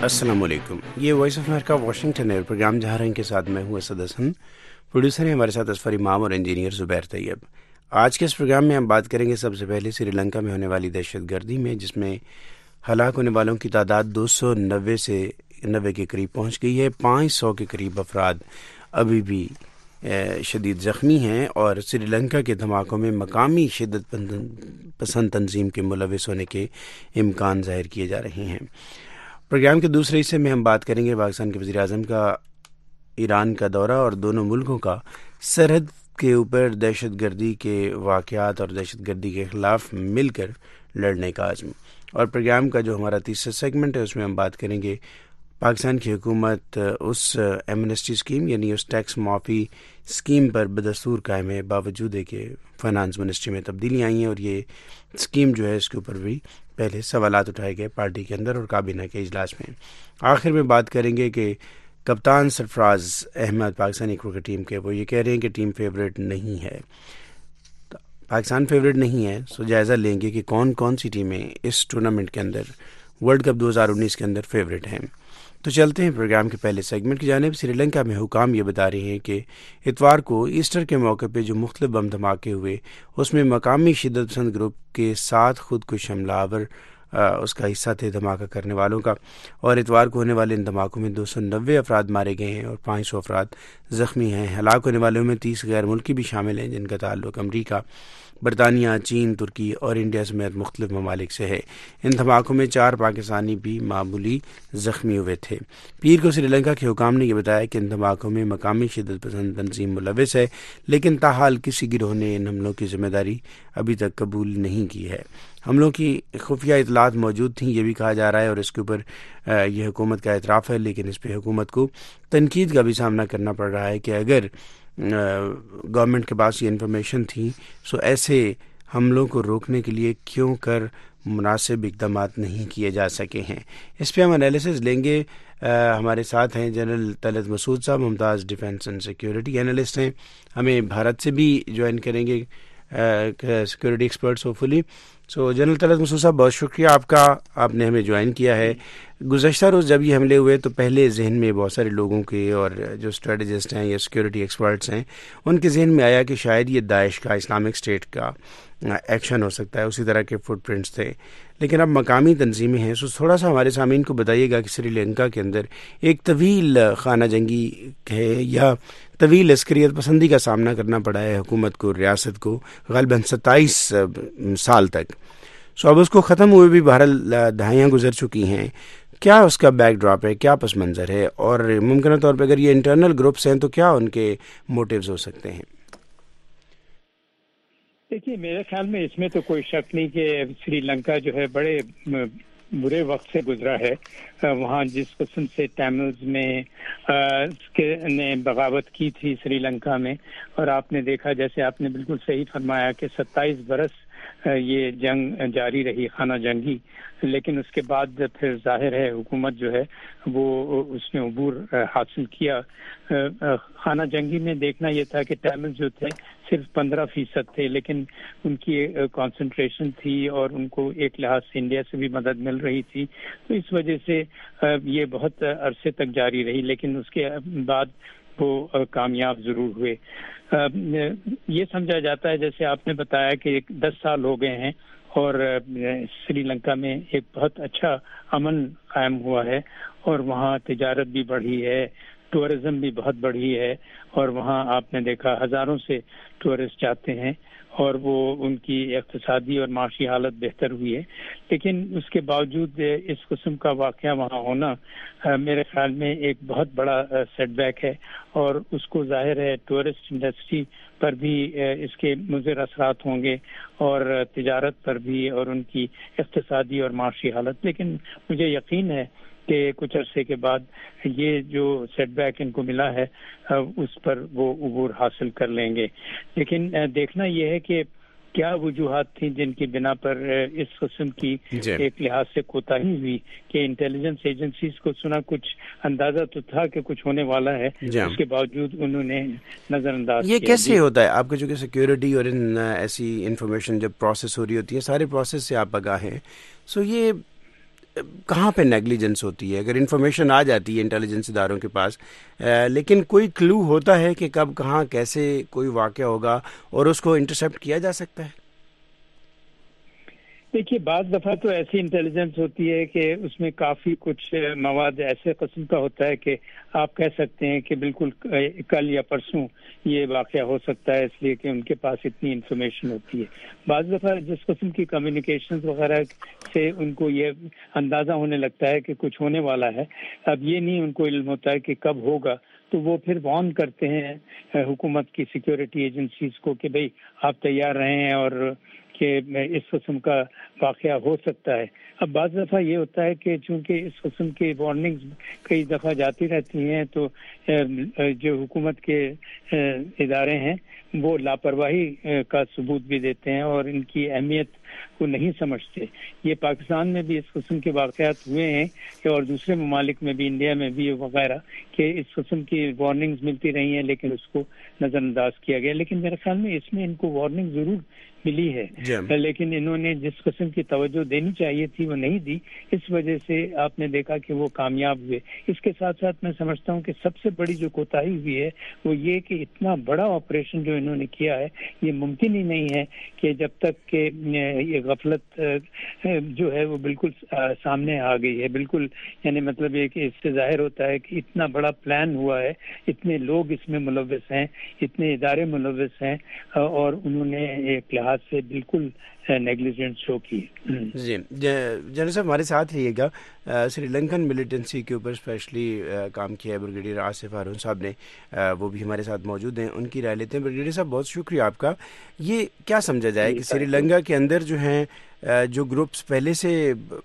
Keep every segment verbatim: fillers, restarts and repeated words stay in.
السلام علیکم. یہ وائس آف امریکہ واشنگٹن ہے. پروگرام جہارن کے ساتھ میں ہوں اسد حسن. پروڈیوسر ہیں ہمارے ساتھ اصفر امام اور انجینئر زبیر طیب. آج کے اس پروگرام میں ہم بات کریں گے سب سے پہلے سری لنکا میں ہونے والی دہشت گردی میں، جس میں ہلاک ہونے والوں کی تعداد دو سو نوے سے نوے کے قریب پہنچ گئی ہے. پانچ سو کے قریب افراد ابھی بھی شدید زخمی ہیں اور سری لنکا کے دھماکوں میں مقامی شدت پسند تنظیم کے ملوث ہونے کے امکان ظاہر کیے جا رہے ہیں. پروگرام کے دوسرے حصے میں ہم بات کریں گے پاکستان کے وزیر اعظم کا ایران کا دورہ اور دونوں ملکوں کا سرحد کے اوپر دہشت گردی کے واقعات اور دہشت گردی کے خلاف مل کر لڑنے کا عزم. اور پروگرام کا جو ہمارا تیسرا سیگمنٹ ہے اس میں ہم بات کریں گے پاکستان کی حکومت اس ایمنسٹی اسکیم یعنی اس ٹیکس معافی اسکیم پر بدستور قائم ہے باوجود ہے کہ فائنانس منسٹری میں تبدیلیاں آئی ہیں، اور یہ اسکیم جو ہے اس کے اوپر بھی پہلے سوالات اٹھائے گئے پارٹی کے اندر اور کابینہ کے اجلاس میں. آخر میں بات کریں گے کہ کپتان سرفراز احمد پاکستانی کرکٹ ٹیم کے وہ یہ کہہ رہے ہیں کہ ٹیم فیوریٹ نہیں ہے. پاکستان فیوریٹ نہیں ہے، سو جائزہ لیں گے کہ کون کون سی ٹیمیں اس ٹورنامنٹ کے اندر ورلڈ کپ دو ہزار انیس کے اندر فیوریٹ ہیں. تو چلتے ہیں پروگرام کے پہلے سیگمنٹ کی جانب. سری لنکا میں حکام یہ بتا رہے ہیں کہ اتوار کو ایسٹر کے موقع پہ جو مختلف بم دھماکے ہوئے اس میں مقامی شدت پسند گروپ کے ساتھ خود کش حملہ آور اس کا حصہ تھے دھماکہ کرنے والوں کا، اور اتوار کو ہونے والے ان دھماکوں میں دو سو نوے افراد مارے گئے ہیں اور پانچ سو افراد زخمی ہیں. ہلاک ہونے والوں میں تیس غیر ملکی بھی شامل ہیں جن کا تعلق امریکہ، برطانیہ، چین، ترکی اور انڈیا سمیت مختلف ممالک سے ہے. ان دھماکوں میں چار پاکستانی بھی معمولی زخمی ہوئے تھے. پیر کو سری لنکا کے حکام نے یہ بتایا کہ ان دھماکوں میں مقامی شدت پسند تنظیم ملوث ہے، لیکن تاحال کسی گروہ نے ان حملوں کی ذمہ داری ابھی تک قبول نہیں کی ہے. حملوں کی خفیہ اطلاعات موجود تھیں یہ بھی کہا جا رہا ہے، اور اس کے اوپر یہ حکومت کا اعتراف ہے، لیکن اس پہ حکومت کو تنقید کا بھی سامنا کرنا پڑ رہا ہے کہ اگر گورنمنٹ کے پاس یہ انفارمیشن تھی سو ایسے حملوں کو روکنے کے لیے کیوں کر مناسب اقدامات نہیں کیے جا سکے ہیں. اس پہ ہم انالیسز لیں گے. ہمارے ساتھ ہیں جنرل طلعت مسعود صاحب، ممتاز ڈیفنس اینڈ سیکیورٹی انالسٹ ہیں. ہمیں بھارت سے بھی جوائن کریں گے security experts hopefully. So general Talat Masood صاحب بہت شکریہ آپ کا، آپ نے ہمیں جوائن کیا ہے. گزشتہ روز جب یہ حملے ہوئے تو پہلے ذہن میں بہت سارے لوگوں کے اور جو اسٹریٹجسٹ ہیں یا سیکورٹی ایکسپرٹس ہیں ان کے ذہن میں آیا کہ شاید یہ داعش کا، اسلامک اسٹیٹ کا ایکشن ہو سکتا ہے، اسی طرح کے فٹ پرنٹس تھے. لیکن اب مقامی تنظیمیں ہیں. سو تھوڑا سا ہمارے سامعین کو بتائیے گا کہ سری لنکا کے اندر ایک طویل خانہ جنگی ہے یا طویل عسکریت پسندی کا سامنا کرنا پڑا ہے حکومت کو، ریاست کو، غالباً ستائیس سال تک. سو اب اس کو ختم ہوئے بھی بہرحال دہائیاں گزر چکی ہیں. کیا اس کا بیک ڈراپ ہے، کیا پس منظر ہے، اور ممکنہ طور پہ اگر یہ انٹرنل گروپس ہیں تو کیا ان کے موٹیوز ہو سکتے ہیں؟ دیکھیے میرے خیال میں اس میں تو کوئی شک نہیں کہ سری لنکا جو ہے بڑے برے وقت سے گزرا ہے. وہاں جس قسم سے ٹیملز میں نے بغاوت کی تھی سری لنکا میں، اور آپ نے دیکھا جیسے آپ نے بالکل صحیح فرمایا کہ ستائیس برس یہ جنگ جاری رہی، خانہ جنگی. لیکن اس کے بعد پھر ظاہر ہے حکومت جو ہے وہ اس نے عبور حاصل کیا. خانہ جنگی میں دیکھنا یہ تھا کہ ٹیمل جو تھے صرف پندرہ فیصد تھے، لیکن ان کی کانسنٹریشن تھی اور ان کو ایک لحاظ سے انڈیا سے بھی مدد مل رہی تھی، تو اس وجہ سے یہ بہت عرصے تک جاری رہی. لیکن اس کے بعد وہ کامیاب ضرور ہوئے. یہ سمجھا جاتا ہے جیسے آپ نے بتایا کہ دس سال ہو گئے ہیں اور سری لنکا میں ایک بہت اچھا امن قائم ہوا ہے، اور وہاں تجارت بھی بڑھی ہے، ٹورزم بھی بہت بڑھی ہے، اور وہاں آپ نے دیکھا ہزاروں سے ٹورسٹ آتے ہیں اور وہ ان کی اقتصادی اور معاشی حالت بہتر ہوئی ہے. لیکن اس کے باوجود اس قسم کا واقعہ وہاں ہونا میرے خیال میں ایک بہت بڑا سیٹ بیک ہے، اور اس کو ظاہر ہے ٹورسٹ انڈسٹری پر بھی اس کے مضر اثرات ہوں گے اور تجارت پر بھی اور ان کی اقتصادی اور معاشی حالت. لیکن مجھے یقین ہے کہ کچھ عرصے کے بعد یہ جو سیٹ بیک ان کو ملا ہے اس پر وہ عبور حاصل کر لیں گے. لیکن دیکھنا یہ ہے کہ کیا وجوہات تھیں جن کی بنا پر اس قسم کی ایک لحاظ سے کوتاہی ہوئی کہ انٹیلیجنس ایجنسیز کو سنا کچھ اندازہ تو تھا کہ کچھ ہونے والا ہے، اس کے باوجود انہوں نے نظر انداز یہ کیسے ہوتا ہے آپ کا؟ چونکہ سیکیورٹی اور ان ایسی انفارمیشن جب پروسیس ہو رہی ہوتی ہے، سارے پروسیس سے آپ آگاہ ہیں، سو یہ کہاں پہ نیگلیجنس ہوتی ہے؟ اگر انفارمیشن آ جاتی ہے انٹیلیجنس اداروں کے پاس لیکن کوئی کلو ہوتا ہے کہ کب کہاں کیسے کوئی واقعہ ہوگا اور اس کو انٹرسیپٹ کیا جا سکتا ہے؟ دیکھیے بعض دفعہ تو ایسی انٹیلیجنس ہوتی ہے کہ اس میں کافی کچھ مواد ایسے قسم کا ہوتا ہے کہ آپ کہہ سکتے ہیں کہ بالکل کل یا پرسوں یہ واقعہ ہو سکتا ہے، اس لیے کہ ان کے پاس اتنی انفارمیشن ہوتی ہے۔ بعض دفعہ جس قسم کی کمیونیکیشن وغیرہ سے ان کو یہ اندازہ ہونے لگتا ہے کہ کچھ ہونے والا ہے، اب یہ نہیں ان کو علم ہوتا ہے کہ کب ہوگا، تو وہ پھر وارن کرتے ہیں حکومت کی سیکیورٹی ایجنسیز کو کہ بھئی آپ تیار رہیں اور کہ اس قسم کا واقعہ ہو سکتا ہے۔ اب بعض دفعہ یہ ہوتا ہے کہ چونکہ اس قسم کی وارننگز کئی دفعہ جاتی رہتی ہیں تو جو حکومت کے ادارے ہیں وہ لاپرواہی کا ثبوت بھی دیتے ہیں اور ان کی اہمیت کو نہیں سمجھتے۔ یہ پاکستان میں بھی اس قسم کے واقعات ہوئے ہیں کہ اور دوسرے ممالک میں بھی، انڈیا میں بھی وغیرہ، کہ اس قسم کی وارننگز ملتی رہی ہیں لیکن اس کو نظر انداز کیا گیا۔ لیکن میرے خیال میں اس میں ان کو وارننگ ضرور ملی ہے yeah. لیکن انہوں نے جس قسم کی توجہ دینی چاہیے تھی وہ نہیں دی، اس وجہ سے آپ نے دیکھا کہ وہ کامیاب ہوئے۔ اس کے ساتھ ساتھ میں سمجھتا ہوں کہ سب سے بڑی جو کوتاہی ہوئی ہے وہ یہ کہ اتنا بڑا آپریشن جو انہوں نے کیا ہے یہ ممکن ہی نہیں ہے کہ جب تک کہ یہ غفلت جو ہے وہ بالکل سامنے آ گئی ہے۔ بالکل یعنی مطلب یہ کہ اس سے ظاہر ہوتا ہے کہ اتنا بڑا پلان ہوا ہے، اتنے لوگ اس میں ملوث ہیں، اتنے ادارے ملوث ہیں اور انہوں نے ایک لحاظ سے بالکل نیگلیجنس شو کی۔ جی جنرل صاحب ہمارے ساتھ رہیے گا۔ سری لنکن ملیٹنسی کے اوپر اسپیشلی کام کیا ہے بریگیڈیئر آصف ہارون صاحب نے، وہ بھی ہمارے ساتھ موجود ہیں، ان کی رائے لیتے ہیں۔ بریگیڈیئر صاحب بہت شکریہ آپ کا۔ یہ کیا سمجھا جائے کہ سری لنکا کے اندر جو ہیں جو گروپس پہلے سے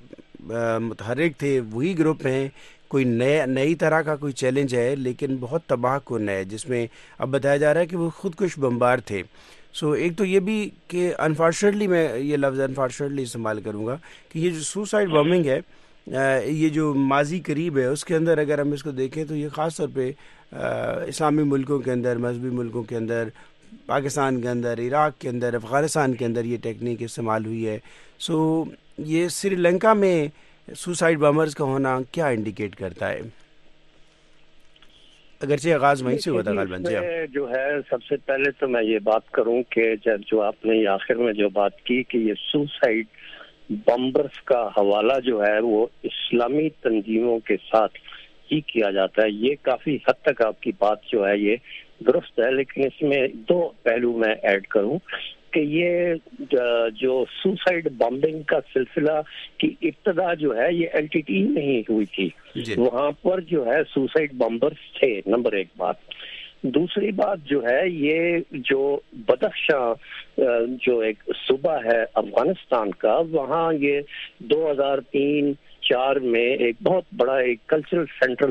متحرک تھے وہی گروپ ہیں، کوئی نئے نئی طرح کا کوئی چیلنج ہے لیکن بہت تباہ کن ہے، جس میں اب بتایا جا رہا ہے کہ وہ خودکش بمبار تھے۔ سو ایک تو یہ بھی کہ انفارچونیٹلی، میں یہ لفظ انفارچونیٹلی استعمال کروں گا، کہ یہ جو سوسائڈ بمبنگ ہے یہ جو ماضی قریب ہے اس کے اندر اگر ہم اس کو دیکھیں تو یہ خاص طور پہ اسلامی ملکوں کے اندر، مذہبی ملکوں کے اندر، پاکستان کے اندر، عراق کے اندر، افغانستان کے اندر یہ ٹیکنیک استعمال ہوئی ہے۔ سو یہ سری لنکا میں سوسائڈ بمبرز کا ہونا کیا انڈیکیٹ کرتا ہے؟ اگرچہ آغاز وہیں سے ہوا تھا غالباً۔ جو ہے سب سے پہلے تو میں یہ بات کروں کہ جب جو آپ نے آخر میں جو بات کی کہ یہ سوسائڈ بمبرز کا حوالہ جو ہے وہ اسلامی تنظیموں کے ساتھ ہی کیا جاتا ہے، یہ کافی حد تک آپ کی بات جو ہے یہ درست ہے، لیکن اس میں دو پہلو میں ایڈ کروں کہ یہ جو سوسائڈ بمبنگ کا سلسلہ کی ابتدا جو ہے یہ ایل ٹی ٹی میں ہی ہوئی تھی، وہاں پر جو ہے سوسائڈ بمبرز تھے، نمبر ایک بات۔ دوسری بات جو ہے یہ جو بدخشاں جو ایک صوبہ ہے افغانستان کا، وہاں یہ دو ہزار تین چار میں ایک بہت بڑا ایک کلچرل سینٹر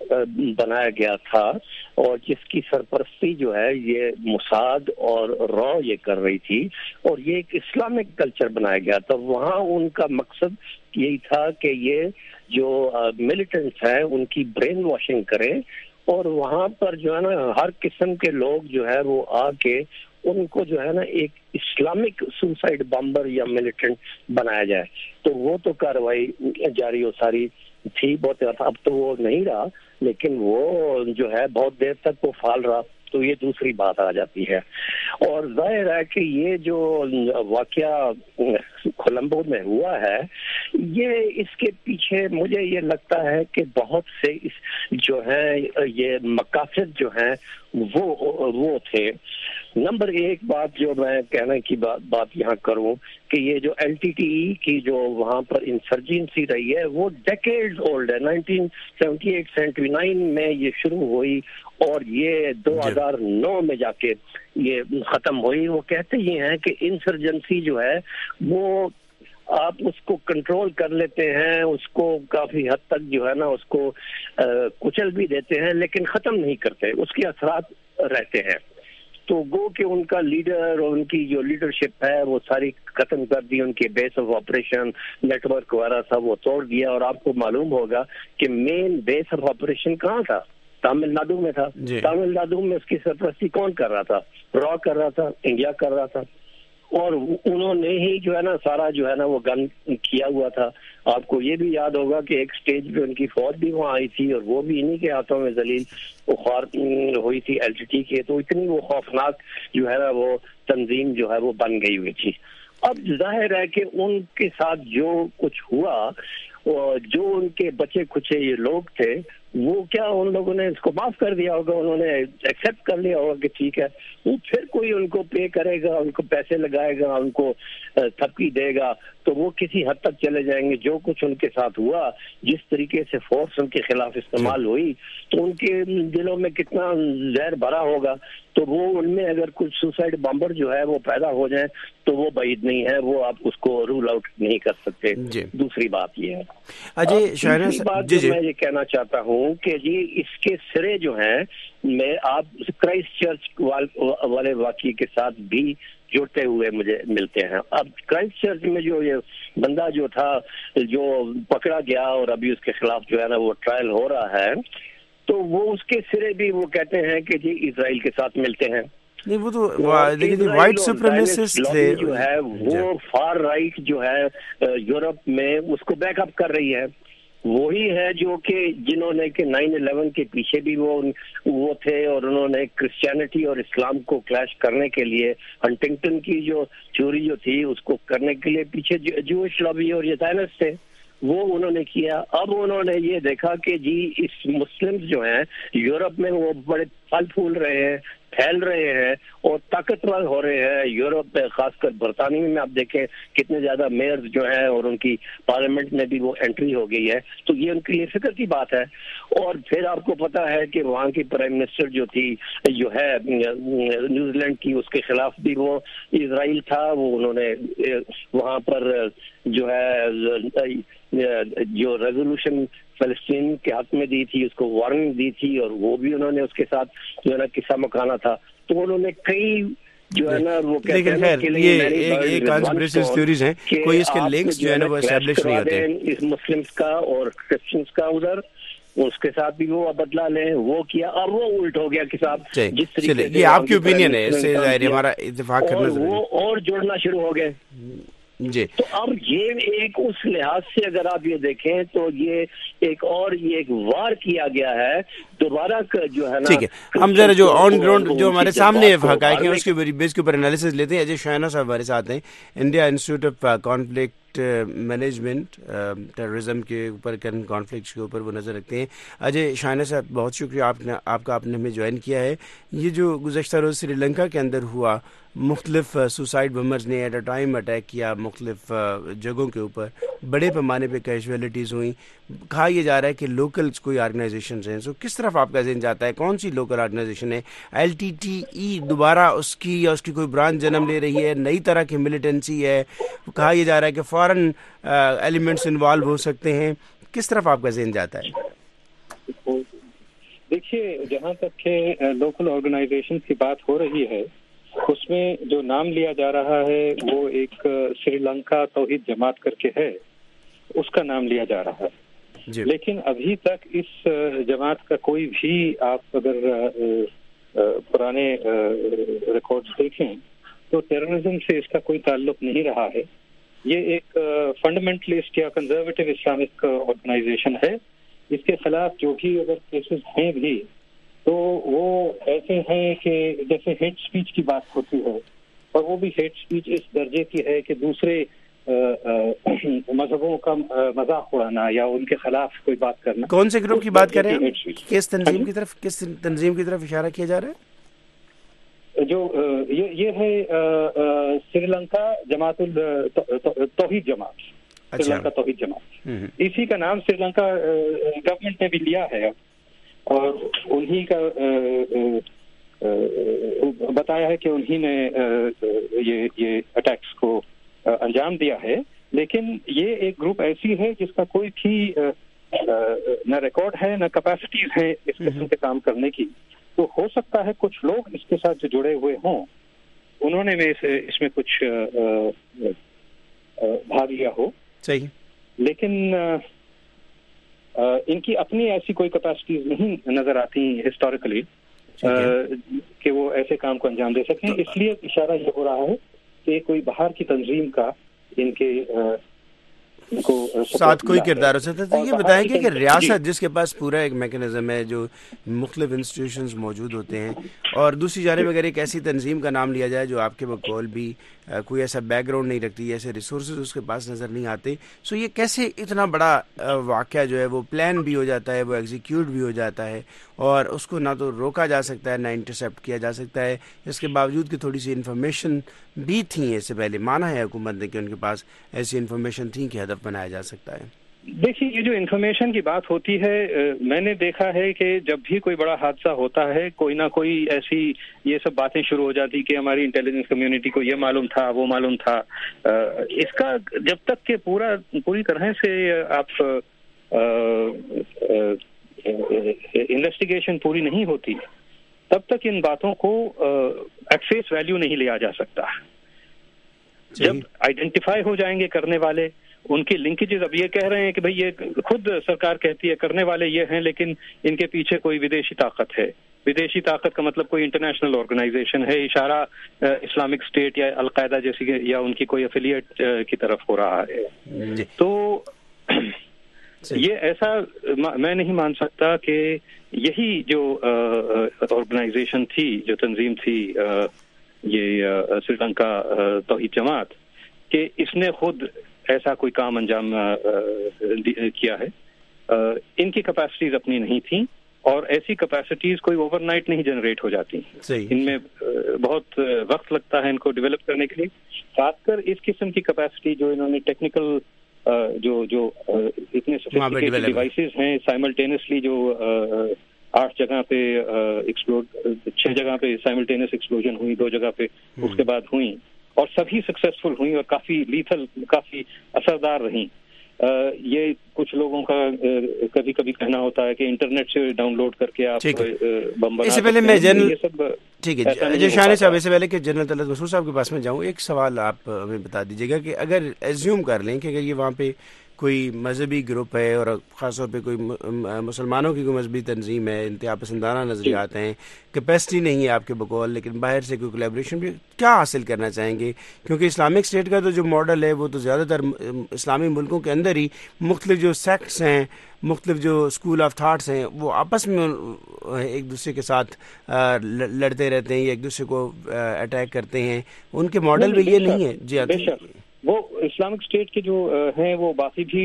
بنایا گیا تھا اور جس کی سرپرستی جو ہے یہ موساد اور را یہ کر رہی تھی، اور یہ ایک اسلامک کلچر بنایا گیا تھا۔ وہاں ان کا مقصد یہی تھا کہ یہ جو ملیٹنٹس ہیں ان کی برین واشنگ کریں اور وہاں پر جو ہے نا ہر قسم کے لوگ جو ہے وہ آ کے ان کو جو ہے نا ایک اسلامک سوسائڈ بمبر یا ملیٹنٹ بنایا جائے۔ تو وہ تو کارروائی جاری و ساری تھی بہت، اب تو وہ نہیں رہا، لیکن وہ جو ہے بہت دیر تک وہ فعال رہا، تو یہ دوسری بات آ جاتی ہے۔ اور ظاہر ہے کہ یہ جو واقعہ کولمبو میں ہوا ہے یہ اس کے پیچھے مجھے یہ لگتا ہے کہ بہت سے اس جو ہیں یہ مقاصد جو ہیں وہ وہ تھے۔ نمبر ایک بات جو میں کہنے کی بات, بات یہاں کروں کہ یہ جو ایل ٹی ٹی ای کی جو وہاں پر انسرجنسی رہی ہے وہ ڈیکیڈز اولڈ ہے، nineteen seventy eight seventy nine میں یہ شروع ہوئی اور یہ دو ہزار نو میں جا کے یہ ختم ہوئی۔ وہ کہتے ہی ہیں کہ انسرجنسی جو ہے وہ آپ اس کو کنٹرول کر لیتے ہیں، اس کو کافی حد تک جو ہے نا اس کو کچل بھی دیتے ہیں لیکن ختم نہیں کرتے، اس کے اثرات رہتے ہیں۔ تو گو کہ ان کا لیڈر اور ان کی جو لیڈرشپ ہے وہ ساری ختم کر دی، ان کے base of operation network وغیرہ سب وہ توڑ دیا، اور آپ کو معلوم ہوگا کہ مین بیس آف آپریشن کہاں تھا؟ تامل ناڈو میں تھا۔ تامل ناڈو میں اس کی سرپرستی کون کر رہا تھا؟ را کر رہا تھا، انڈیا کر رہا تھا، اور انہوں نے ہی جو ہے نا سارا جو ہے نا وہ گن کیا ہوا تھا. آپ کو یہ بھی یاد ہوگا کہ ایک سٹیج پہ ان کی فوج بھی وہاں آئی تھی اور وہ بھی انہی کے ہاتھوں میں ذلیل خوار ہوئی تھی ایل ٹی ٹی کے. تو اتنی وہ خوفناک جو ہے نا وہ تنظیم جو ہے وہ بن گئی ہوئی تھی. اب ظاہر ہے کہ ان کے ساتھ جو کچھ ہوا، جو ان کے بچے کچے یہ لوگ تھے، وہ کیا ان لوگوں نے اس کو معاف کر دیا ہوگا، انہوں نے ایکسیپٹ کر لیا ہوگا کہ ٹھیک ہے. وہ پھر کوئی ان کو پے کرے گا، ان کو پیسے لگائے گا، ان کو تھپکی دے گا تو وہ کسی حد تک چلے جائیں گے. جو کچھ ان کے ساتھ ہوا، جس طریقے سے فورس ان کے خلاف استعمال ہوئی، تو ان کے دلوں میں کتنا زہر بھرا ہوگا. تو وہ ان میں اگر کچھ سوسائڈ بمبر جو ہے وہ پیدا ہو جائیں تو وہ بعید نہیں ہے، وہ آپ اس کو رول آؤٹ نہیں کر سکتے. جی. دوسری بات یہ ہے، اجے دوسری بات جو میں یہ کہنا چاہتا ہوں کہ جی اس کے سرے جو ہیں، میں آپ کرائسٹ چرچ والے واقعے کے ساتھ بھی جڑتے ہوئے مجھے ملتے ہیں. اب کرائسٹ چرچ میں جو یہ بندہ جو تھا جو پکڑا گیا اور ابھی اس کے خلاف جو ہے نا وہ ٹرائل ہو رہا ہے، تو وہ اس کے سرے بھی وہ کہتے ہیں کہ جی اسرائیل کے ساتھ ملتے ہیں. نہیں وہ تو دیکھیے وائٹ سپریمیسسٹ تھے جو ہے وہ فار رائٹ جو ہے یورپ میں اس کو بیک اپ کر رہی ہے. وہی ہے جو کہ جنہوں نے کہ نائن الیون کے پیچھے بھی وہ وہ تھے اور انہوں نے کرسچینٹی اور اسلام کو کلیش کرنے کے لیے ہنٹنگٹن کی جو چوری جو تھی اس کو کرنے کے لیے پیچھے جوش لابی اور زائونسٹ تھے، وہ انہوں نے کیا. اب انہوں نے یہ دیکھا کہ جی اس مسلمز جو ہیں یورپ میں وہ بڑے پھل پھول رہے ہیں، پھیل رہے ہیں اور طاقتور ہو رہے ہیں. یورپ میں خاص کر برطانیہ میں آپ دیکھیں کتنے زیادہ میئرز جو ہیں اور ان کی پارلیمنٹ میں بھی وہ انٹری ہو گئی ہے. تو یہ ان کے لیے فکر کی بات ہے. اور پھر آپ کو پتا ہے کہ وہاں کی پرائم منسٹر جو تھی جو ہے نیوزی لینڈ کی، اس کے خلاف بھی وہ اسرائیل تھا. وہ انہوں نے وہاں پر جو ہے جو ریزولوشن فلسطین کے حق میں دی تھی، اس کو وارننگ دی تھی اور وہ بھی انہوں نے اس کے ساتھ جو ہے نا قصہ مکانا تھا. تو انہوں نے کئی جو ہے نا وہ لیکن خیر یہ ایک کانسپریسی تھیوریز ہیں، کوئی اس کے لنکس جو ہے نا وہ اسٹیبلش نہیں ہوتے. اس مسلمز کا اور کرسچنز کا ادھر اس کے ساتھ بھی وہ بدلا لیں، وہ کیا اور وہ الٹ ہو گیا کہ صاحب جس طریقے سے یہ آپ کی اوپینین ہے، اس سے ہمارا اتفاق کرنا ضروری ہے، اور جوڑنا شروع ہو گئے. جی تو اب یہ ایک اس لحاظ سے اگر آپ یہ دیکھیں تو یہ ایک اور یہ ایک وار کیا گیا ہے دوبارہ جو ہے نا. ٹھیک ہے، ہم ذرا جو آن گراؤنڈ جو ہمارے سامنے حقائق ہیں اس کے بیس کے اوپر انالیسز لیتے ہیں. اجے شاہنہ صاحب ہمارے ساتھ ہیں، India institute of conflict management, terrorism کے اوپر کرنٹ کانفلکٹس کے اوپر وہ نظر رکھتے ہیں. اجے شاہنہ صاحب بہت شکریہ آپ نے آپ کا آپ نے ہمیں جوائن کیا ہے. یہ جو گزشتہ روز سری لنکا کے اندر ہوا، مختلف سوسائڈ بمبرز نے ایٹ اے ٹائم اٹیک کیا مختلف جگہوں کے اوپر، بڑے پیمانے پہ کیجویلٹیز ہوئیں. کہا یہ جا رہا ہے کہ لوکل کوئی آرگنائزیشنز ہیں. سو کس طرف آپ کا ذہن جاتا ہے، کون سی لوکل آرگنائزیشن ہے؟ ایل ٹی ٹی ای دوبارہ اس کی یا اس کی کوئی برانچ جنم لے رہی ہے، نئی طرح کی ملیٹنسی ہے؟ کہا یہ جا رہا ہے کہ فارن ایلیمنٹس انوالو ہو سکتے ہیں. کس طرف آپ کا ذہن جاتا ہے؟ دیکھیے، جہاں تک کہ لوکل آرگنائزیشن کی بات ہو رہی ہے، اس میں جو نام لیا جا رہا ہے وہ ایک سری لنکا توحید جماعت کر کے ہے، اس کا نام لیا جا رہا ہے جی. لیکن ابھی تک اس جماعت کا کوئی بھی آپ اگر پرانے ریکارڈز دیکھیں تو ٹیررزم سے اس کا کوئی تعلق نہیں رہا ہے. یہ ایک فنڈامنٹلسٹ یا کنزرویٹو اسلامک آرگنائزیشن ہے. اس کے خلاف جو بھی اگر کیسز ہیں بھی تو وہ ایسے ہیں کہ جیسے ہیٹ اسپیچ کی بات ہوتی ہے، اور وہ بھی ہیٹ اسپیچ اس درجے کی ہے کہ دوسرے مذہبوں کا مذاق اڑانا یا ان کے خلاف کوئی بات کرنا. کون سے گروپ کی بات کر رہے ہیں؟ کس تنظیم کی طرف کس تنظیم کی طرف اشارہ کیا جا رہا ہے؟ جو یہ ہے سری لنکا جماعت توحید جماعت، سری لنکا توحید جماعت، اسی کا نام سری لنکا گورنمنٹ نے بھی لیا ہے اور انہی کا بتایا ہے کہ انہی نے یہ یہ اٹیکس کو انجام دیا ہے. لیکن یہ ایک گروپ ایسی ہے جس کا کوئی بھی نہ ریکارڈ ہے نہ کیپیسٹیز ہے اس قسم کے کام کرنے کی. تو ہو سکتا ہے کچھ لوگ اس کے ساتھ جو جڑے ہوئے ہوں انہوں نے میں اس میں کچھ بھاگ لیا ہو. صحیح. لیکن ان کی اپنی ایسی کوئی کیپیسٹیز نہیں نظر آتی ہسٹوریکلی کہ وہ ایسے کام کو انجام دے سکیں. اس لیے اشارہ یہ ہو رہا ہے کہ کوئی باہر کی تنظیم کا ان کے کو ساتھ کوئی کردار ہو سکتا ہے. یہ بتائیں گے کہ ریاست جس کے پاس پورا ایک میکنزم ہے, جو مختلف انسٹیٹیوشنز موجود ہوتے ہیں, اور دوسری جانب اگر ایک ایسی تنظیم کا نام لیا جائے جو آپ کے بقول بھی کوئی ایسا بیک گراؤنڈ نہیں رکھتی, ایسے ریسورسز اس کے پاس نظر نہیں آتے, سو یہ کیسے اتنا بڑا واقعہ جو ہے وہ پلان بھی ہو جاتا ہے, وہ ایگزیکیوٹ بھی ہو جاتا ہے, اور اس کو نہ تو روکا جا سکتا ہے نہ انٹرسیپٹ کیا جا سکتا ہے, اس کے باوجود کہ تھوڑی سی انفارمیشن بھی تھیں اس سے پہلے, مانا ہے حکومت نے کہ ان کے پاس ایسی انفارمیشن تھیں کہ ہدف بنایا جا سکتا ہے. دیکھیے, یہ جو انفارمیشن کی بات ہوتی ہے, میں نے دیکھا ہے کہ جب بھی کوئی بڑا حادثہ ہوتا ہے کوئی نہ کوئی ایسی یہ سب باتیں شروع ہو جاتی کہ ہماری انٹیلیجنس کمیونٹی کو یہ معلوم تھا, وہ معلوم تھا. اس کا جب تک کہ پورا پوری طرح سے آپ انویسٹیگیشن پوری نہیں ہوتی تب تک ان باتوں کو ایٹ فیس ویلیو نہیں لیا جا سکتا. جب آئیڈینٹیفائی ہو جائیں گے کرنے والے, ان کی لنکیجز, اب یہ کہہ رہے ہیں کہ بھئی یہ خود سرکار کہتی ہے کرنے والے یہ ہیں, لیکن ان کے پیچھے کوئی ودیشی طاقت ہے. ودیشی طاقت کا مطلب کوئی انٹرنیشنل آرگنائزیشن ہے, اشارہ اسلامک اسٹیٹ یا القاعدہ جیسی یا ان کی کوئی افیلیٹ کی طرف ہو رہا ہے. تو یہ ایسا میں نہیں مان سکتا کہ یہی جو آرگنائزیشن تھی, جو تنظیم تھی یہ سری لنکا توحید جماعت, کہ اس نے خود ایسا کوئی کام انجام کیا ہے. ان کی کیپیسٹیز اپنی نہیں تھیں, اور ایسی کیپیسٹیز کوئی اوور نائٹ نہیں جنریٹ ہو جاتی. ان میں بہت وقت لگتا ہے ان کو ڈیولپ کرنے کے لیے. خاص کر اس قسم کی کیپیسٹی جو انہوں نے ٹیکنیکل جو جو اتنے سوفسٹیکیٹڈ ڈیوائسز ہیں, سائملٹینسلی جو آٹھ جگہ پہ ایکسپلوڈ, چھ جگہ پہ سائملٹینس ایکسپلوژن ہوئی, دو جگہ پہ اس کے بعد ہوئیں, اور سبھی سکسیسفل ہوئیں اور کافی لیتھل, کافی اثردار رہیں. یہ کچھ لوگوں کا کبھی کبھی کہنا ہوتا ہے کہ انٹرنیٹ سے ڈاؤن لوڈ کر کے آپ بم بنا. اس سے پہلے میں جنرل ٹھیک ہے جی شاہنی صاحب, اس سے پہلے کہ جنرل طلعت مسعود صاحب کے پاس میں جاؤں, ایک سوال آپ ہمیں بتا دیجیے گا کہ اگر ایزیوم کر لیں کہ اگر یہ وہاں پہ کوئی مذہبی گروپ ہے, اور خاص طور پہ کوئی مسلمانوں کی کوئی مذہبی تنظیم ہے, انتہا پسندانہ نظریات ہیں, کیپیسٹی نہیں ہے آپ کے بقول, لیکن باہر سے کوئی کولیبریشن بھی, کیا حاصل کرنا چاہیں گے؟ کیونکہ اسلامک اسٹیٹ کا تو جو ماڈل ہے وہ تو زیادہ تر اسلامی ملکوں کے اندر ہی مختلف جو سیکٹس ہیں, مختلف جو اسکول آف تھاٹس ہیں, وہ آپس میں ایک دوسرے کے ساتھ لڑتے رہتے ہیں یا ایک دوسرے کو اٹیک کرتے ہیں. ان کے ماڈل میں یہ نہیں ہے. جی ہاں, وہ اسلامک اسٹیٹ کے جو ہیں وہ باقی بھی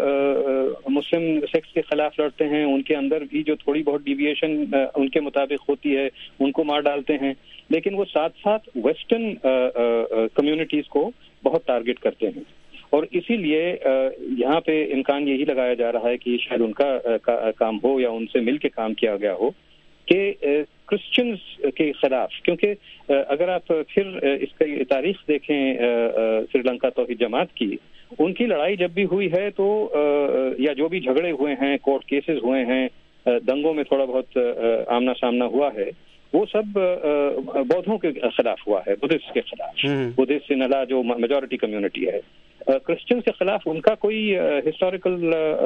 مسلم سیکس کے خلاف لڑتے ہیں, ان کے اندر بھی جو تھوڑی بہت ڈیویشن ان کے مطابق ہوتی ہے ان کو مار ڈالتے ہیں, لیکن وہ ساتھ ساتھ ویسٹرن کمیونٹیز کو بہت ٹارگٹ کرتے ہیں. اور اسی لیے یہاں پہ امکان یہی لگایا جا رہا ہے کہ شاید ان کا کام ہو یا ان سے مل کے کام کیا گیا ہو کہ کرسچنز کے خلاف, کیونکہ اگر آپ پھر اس کی تاریخ دیکھیں سری لنکا توحید جماعت کی, ان کی لڑائی جب بھی ہوئی ہے تو یا جو بھی جھگڑے ہوئے ہیں, کورٹ کیسز ہوئے ہیں, دنگوں میں تھوڑا بہت آمنا سامنا ہوا ہے, وہ سب بودھوں کے خلاف ہوا ہے, بدھسٹ کے خلاف. بدھسٹ سنہلا جو میجورٹی کمیونٹی ہے, کرسچنز کے خلاف ان کا کوئی ہسٹوریکل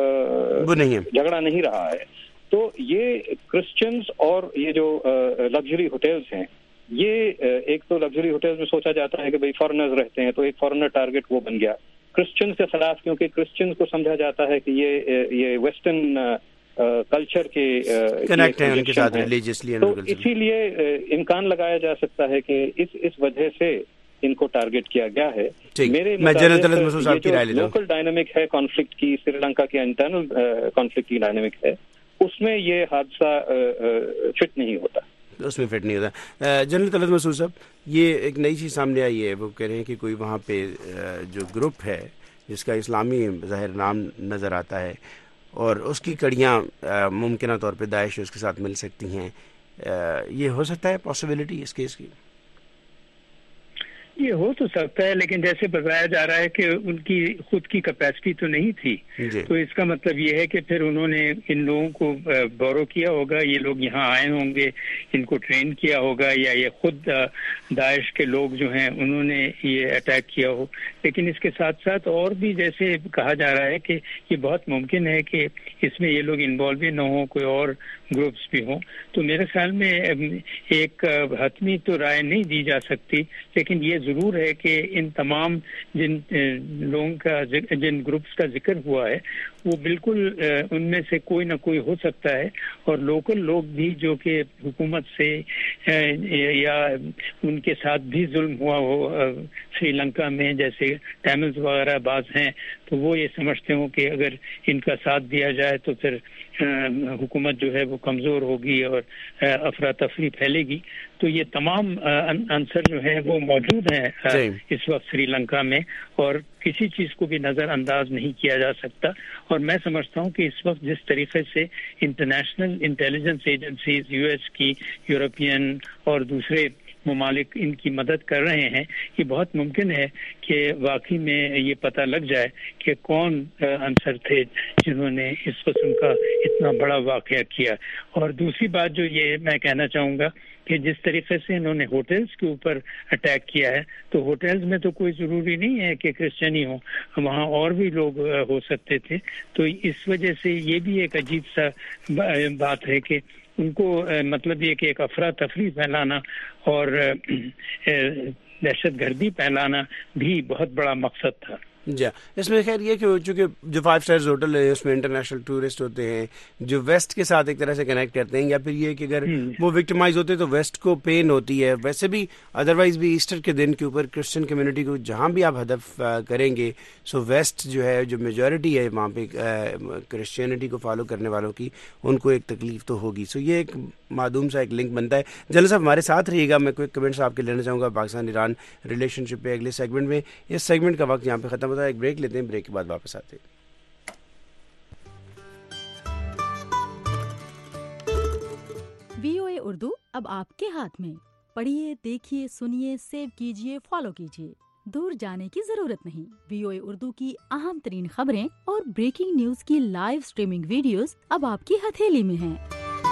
جھگڑا نہیں رہا ہے. تو یہ کرسچنز اور یہ جو لگژری ہوٹلز ہیں, یہ ایک تو لگژری ہوٹلز میں سوچا جاتا ہے کہ بھئی فارنرز رہتے ہیں, تو ایک فارنر ٹارگٹ وہ بن گیا کرسچنز کے خلاف, کیونکہ کرسچنز کو سمجھا جاتا ہے کہ یہ یہ ویسٹرن کلچر کے کنیکٹ ہیں ان کے ساتھ ریلیجیسلی. تو اسی لیے امکان لگایا جا سکتا ہے کہ اس اس وجہ سے ان کو ٹارگٹ کیا گیا ہے. میرے مطابق لوکل ڈائنامک ہے کانفلکٹ کی, سری لنکا کے انٹرنل کانفلکٹ کی ڈائنامک ہے, اس میں یہ حادثہ فٹ نہیں ہوتا, اس میں فٹ نہیں ہوتا. جنرل طلعت مسعود صاحب, یہ ایک نئی چیز سامنے آئی ہے, وہ کہہ رہے ہیں کہ کوئی وہاں پہ جو گروپ ہے جس کا اسلامی ظاہر نام نظر آتا ہے, اور اس کی کڑیاں ممکنہ طور پہ داعش اس کے ساتھ مل سکتی ہیں, یہ ہو سکتا ہے پاسبلٹی اس کیس کی؟ یہ ہو تو سکتا ہے, لیکن جیسے بتایا جا رہا ہے کہ ان کی خود کی کیپیسٹی تو نہیں تھی, تو اس کا مطلب یہ ہے کہ پھر انہوں نے ان لوگوں کو بورو کیا ہوگا, یہ لوگ یہاں آئے ہوں گے, ان کو ٹرین کیا ہوگا, یا یہ خود داعش کے لوگ جو ہیں انہوں نے یہ اٹیک کیا ہو. لیکن اس کے ساتھ ساتھ اور بھی جیسے کہا جا رہا ہے کہ یہ بہت ممکن ہے کہ اس میں یہ لوگ انوالو بھی نہ ہوں, کوئی اور گروپس بھی ہوں. تو میرے خیال میں ایک حتمی تو رائے نہیں دی جا سکتی, لیکن یہ ضرور ہے کہ ان تمام جن لوگوں کا جن گروپس کا ذکر ہوا ہے وہ بالکل ان میں سے کوئی نہ کوئی ہو سکتا ہے, اور لوکل لوگ بھی جو کہ حکومت سے یا ان کے ساتھ بھی ظلم ہوا ہو سری لنکا میں, جیسے ٹیملز وغیرہ بعض ہیں, تو وہ یہ سمجھتے ہوں کہ اگر ان کا ساتھ دیا جائے تو پھر حکومت جو ہے وہ کمزور ہوگی اور افراتفری پھیلے گی. تو یہ تمام عنصر جو ہیں وہ موجود ہیں اس وقت سری لنکا میں, اور کسی چیز کو بھی نظر انداز نہیں کیا جا سکتا. اور میں سمجھتا ہوں کہ اس وقت جس طریقے سے international intelligence agencies, U S کی, یورپین اور دوسرے ممالک ان کی مدد کر رہے ہیں, یہ بہت ممکن ہے کہ واقعی میں یہ پتہ لگ جائے کہ کون عنصر تھے جنہوں نے اس قسم کا اتنا بڑا واقعہ کیا. اور دوسری بات جو یہ میں کہنا چاہوں گا کہ جس طریقے سے انہوں نے ہوٹلز کے اوپر اٹیک کیا ہے, تو ہوٹلز میں تو کوئی ضروری نہیں ہے کہ کرسچن ہی ہوں, وہاں اور بھی لوگ ہو سکتے تھے. تو اس وجہ سے یہ بھی ایک عجیب سا بات ہے کہ ان کو مطلب یہ کہ ایک افراتفری پھیلانا اور دہشت گردی پھیلانا بھی بہت بڑا مقصد تھا. جی, اس میں خیر یہ کہ چونکہ جو فائیو اسٹارز ہوٹل ہے اس میں انٹرنیشنل ٹورسٹ ہوتے ہیں جو ویسٹ کے ساتھ ایک طرح سے کنیکٹ کرتے ہیں, یا پھر یہ کہ اگر وہ وکٹمائز ہوتے ہیں تو ویسٹ کو پین ہوتی ہے. ویسے بھی ادروائز بھی ایسٹر کے دن کے اوپر کرسچن کمیونٹی کو جہاں بھی آپ ہدف کریں گے, سو ویسٹ جو ہے جو میجورٹی ہے وہاں پہ کرسچینٹی کو فالو کرنے والوں کی, ان کو ایک تکلیف تو ہوگی. سو یہ ایک معدوم سا ایک لنک بنتا ہے. جلال صاحب ہمارے ساتھ رہیے گا, میں کوئی کمنٹس آپ کے لینا چاہوں گا پاکستان ایران ریلیشن شپ پہ اگلے سیگمنٹ میں. اس سیگمنٹ کا وقت یہاں پہ ختم ہوتا ہے, ایک بریک لیتے ہیں, بریک کے بعد واپس آتے ہیں. وی او اے اردو اب آپ کے ہاتھ میں. پڑھیے, دیکھیے, سنیے, سیو کیجیے, فالو کیجیے. دور جانے کی ضرورت نہیں. وی او اے اردو کی اہم ترین خبریں اور بریکنگ نیوز کی لائیو سٹریمنگ ویڈیوز اب آپ کی ہتھیلی میں ہیں.